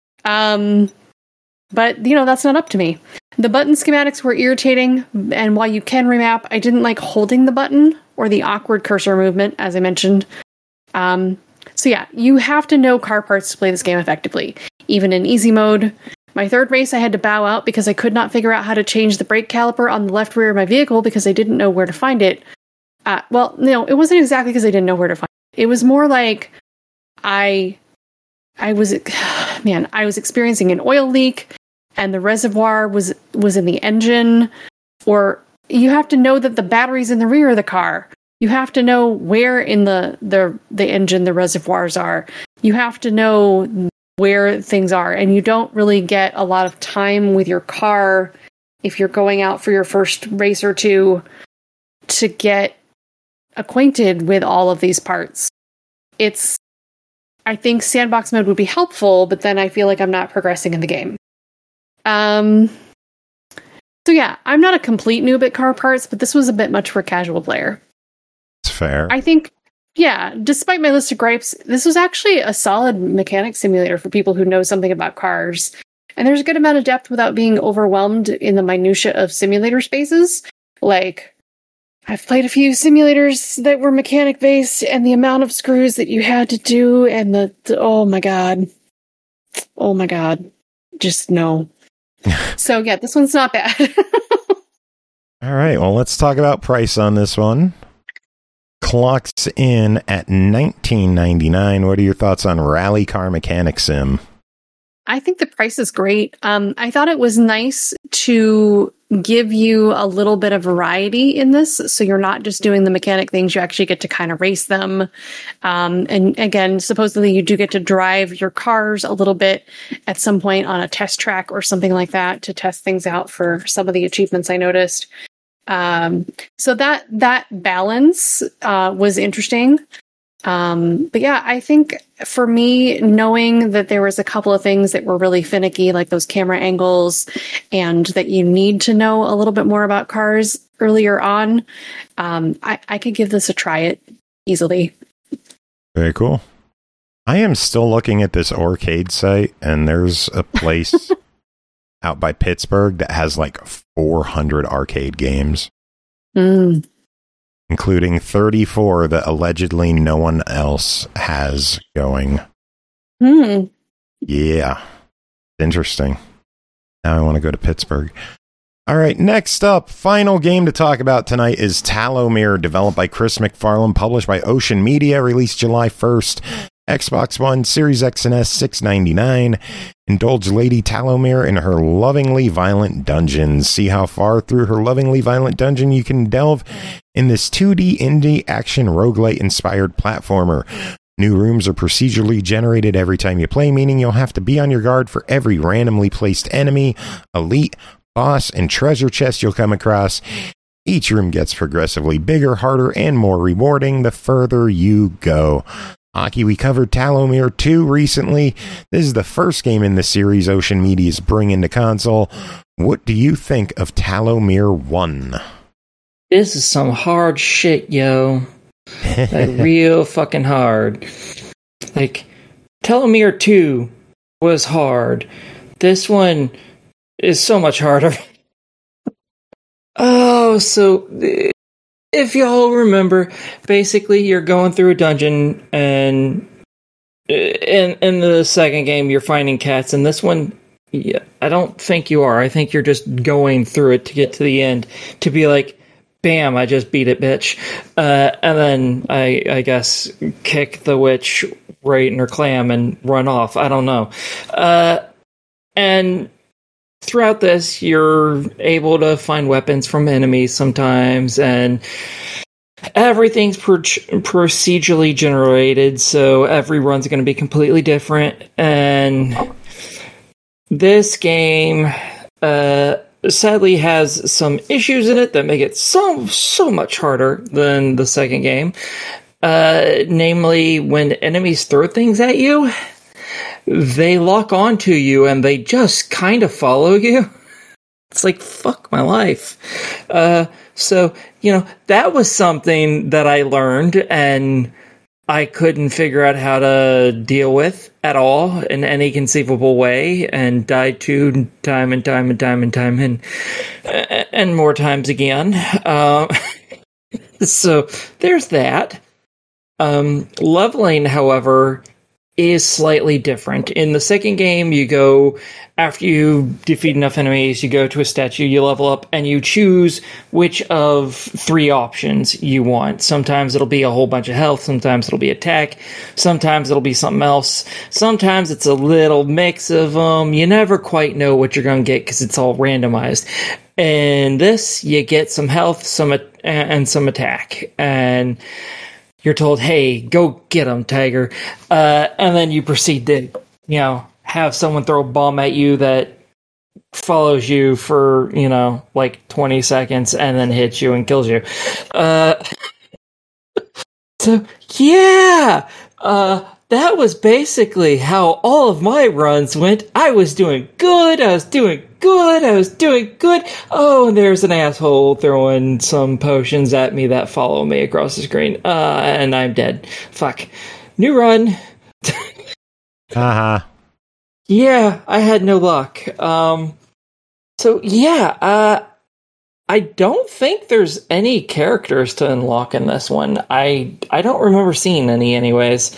But, that's not up to me. The button schematics were irritating, and while you can remap, I didn't like holding the button or the awkward cursor movement, as I mentioned. So yeah, you have to know car parts to play this game effectively, even in easy mode. My third race, I had to bow out because I could not figure out how to change the brake caliper on the left rear of my vehicle because I didn't know where to find it. Well, no, it wasn't exactly because I didn't know where to find it. It was more like I was experiencing an oil leak, and the reservoir was in the engine, or you have to know that the battery's in the rear of the car. You have to know where in the engine the reservoirs are. You have to know where things are, and you don't really get a lot of time with your car if you're going out for your first race or two to get acquainted with all of these parts. I think sandbox mode would be helpful, but then I feel like I'm not progressing in the game. So yeah, I'm not a complete noob at car parts, but this was a bit much for a casual player. It's fair. I think, yeah, despite my list of gripes, this was actually a solid mechanic simulator for people who know something about cars. And there's a good amount of depth without being overwhelmed in the minutia of simulator spaces. Like, I've played a few simulators that were mechanic based, and the amount of screws that you had to do, and the oh my god, just no. So yeah, this one's not bad. All right, well, let's talk about price on this one. Clocks in at $19.99. What are your thoughts on Rally Car Mechanic Sim? I think the price is great. I thought it was nice to give you a little bit of variety in this. So you're not just doing the mechanic things, you actually get to kind of race them. And again, supposedly you do get to drive your cars a little bit at some point on a test track or something like that to test things out for some of the achievements I noticed. So that balance was interesting. But yeah, I think for me, knowing that there was a couple of things that were really finicky, like those camera angles, and that you need to know a little bit more about cars earlier on, I could give this a try it easily. Very cool. I am still looking at this arcade site, and there's a place out by Pittsburgh that has like 400 arcade games. Including 34 that allegedly no one else has going. Yeah. Interesting. Now I want to go to Pittsburgh. All right, next up, final game to talk about tonight is Talomir, developed by Chris McFarlane, published by Ocean Media, released July 1st. Xbox One, Series X and S, $6.99. Indulge Lady Talomir in her lovingly violent dungeons. See how far through her lovingly violent dungeon you can delve in this 2D indie action roguelite inspired platformer. New rooms are procedurally generated every time you play, meaning you'll have to be on your guard for every randomly placed enemy, elite, boss, and treasure chest you'll come across. Each room gets progressively bigger, harder, and more rewarding the further you go. Aki, we covered Talomir 2 recently. This is the first game in the series Ocean Media is bringing to console. What do you think of Talomir 1? This is some hard shit, yo. Like, real fucking hard. Like, Talomir 2 was hard. This one is so much harder. Oh, so... if y'all remember, basically you're going through a dungeon, and in the second game you're finding cats, and this one, yeah, I don't think you are. I think you're just going through it to get to the end, to be like, bam, I just beat it, bitch. And then I guess kick the witch right in her clam and run off. I don't know. And throughout this, you're able to find weapons from enemies sometimes, and everything's procedurally generated, so every run's going to be completely different. And this game sadly has some issues in it that make it so much harder than the second game. Namely, when enemies throw things at you, they lock onto you and they just kind of follow you. It's like, fuck my life. So, that was something that I learned and I couldn't figure out how to deal with at all in any conceivable way, and died to time and more times again. So there's that. Leveling, however, is slightly different. In the second game, you go, after you defeat enough enemies, you go to a statue, you level up, and you choose which of 3 options you want. Sometimes it'll be a whole bunch of health, sometimes it'll be attack, sometimes it'll be something else, sometimes it's a little mix of them. You never quite know what you're going to get because it's all randomized. In this, you get some health, and some attack, and you're told, hey, go get him, Tiger. And then you proceed to, have someone throw a bomb at you that follows you for, like 20 seconds and then hits you and kills you. So, yeah, that was basically how all of my runs went. I was doing good. Oh, and there's an asshole throwing some potions at me that follow me across the screen. And I'm dead. Fuck. New run. Haha. Yeah, I had no luck. So yeah, I don't think there's any characters to unlock in this one. I don't remember seeing any anyways.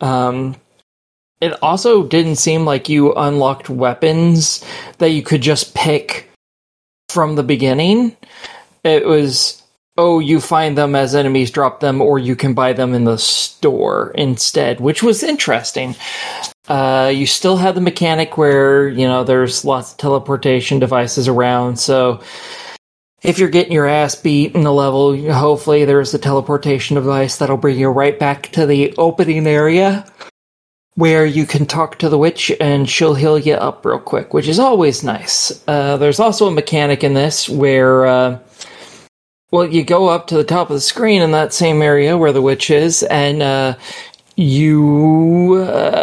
It also didn't seem like you unlocked weapons that you could just pick from the beginning. It was, you find them as enemies drop them, or you can buy them in the store instead, which was interesting. You still have the mechanic where, there's lots of teleportation devices around, so if you're getting your ass beat in the level, hopefully there's a teleportation device that'll bring you right back to the opening area where you can talk to the witch and she'll heal you up real quick, which is always nice. There's also a mechanic in this where, you go up to the top of the screen in that same area where the witch is, and you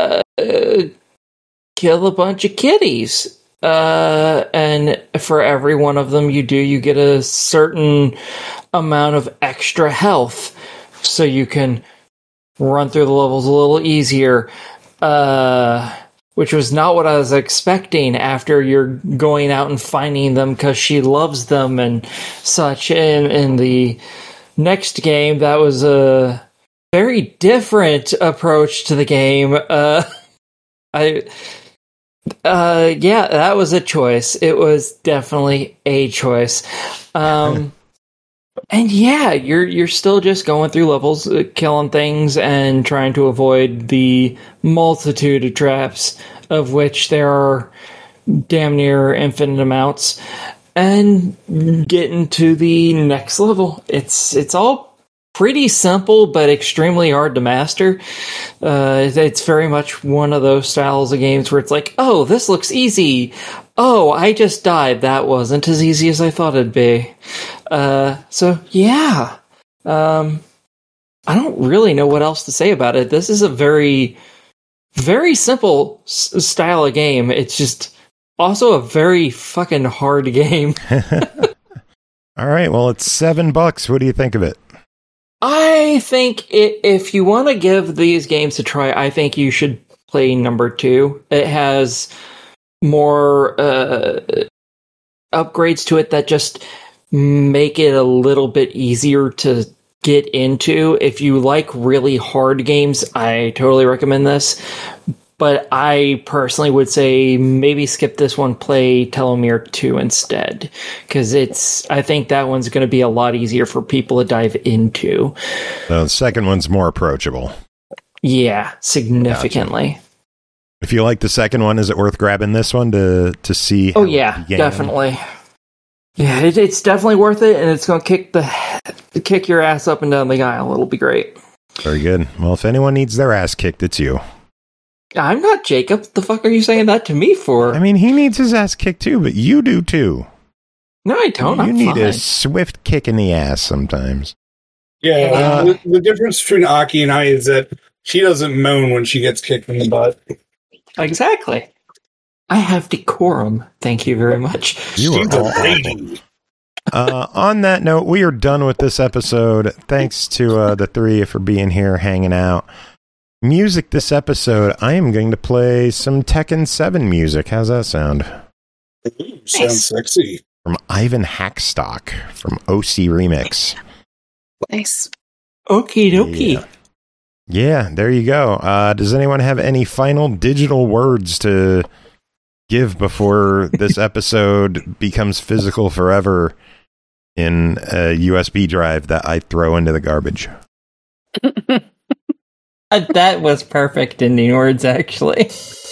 kill a bunch of kitties. And for every one of them you do, you get a certain amount of extra health, so you can run through the levels a little easier. Which was not what I was expecting after you're going out and finding them because she loves them and such. In the next game, that was a very different approach to the game. That was a choice. It was definitely a choice. And yeah, you're still just going through levels, killing things, and trying to avoid the multitude of traps, of which there are damn near infinite amounts, and getting to the next level. It's all pretty simple, but extremely hard to master. It's very much one of those styles of games where it's like, oh, this looks easy. Oh, I just died. That wasn't as easy as I thought it'd be. So yeah. I don't really know what else to say about it. This is a very, very simple style of game. It's just also a very fucking hard game. All right. Well, it's $7. What do you think of it? I think if you want to give these games a try, I think you should play number 2. It has more upgrades to it that just make it a little bit easier to get into. If you like really hard games, I totally recommend this. But I personally would say maybe skip this one, play Telomere 2 instead. Because I think that one's going to be a lot easier for people to dive into. So the second one's more approachable. Yeah, significantly. Gotcha. If you like the second one, is it worth grabbing this one to see? Oh yeah, definitely. Yeah, it's definitely worth it, and it's going to kick your ass up and down the aisle. It'll be great. Very good. Well, if anyone needs their ass kicked, it's you. I'm not Jacob. What the fuck are you saying that to me for? I mean, he needs his ass kicked too, but you do too. No, I don't. You need a swift kick in the ass sometimes. Yeah, the difference between Aki and I is that she doesn't moan when she gets kicked in the butt. Exactly. I have decorum. Thank you very much. You are a lady. On that note, we are done with this episode. Thanks to the three for being here, hanging out. Music this episode, I am going to play some Tekken 7 music. How's that sound? Ooh, sounds sexy. From Ivan Hackstock from OC Remix. Nice. Okie dokie. Yeah, there you go. Does anyone have any final digital words to give before this episode becomes physical forever in a USB drive that I throw into the garbage? That was perfect ending words, actually.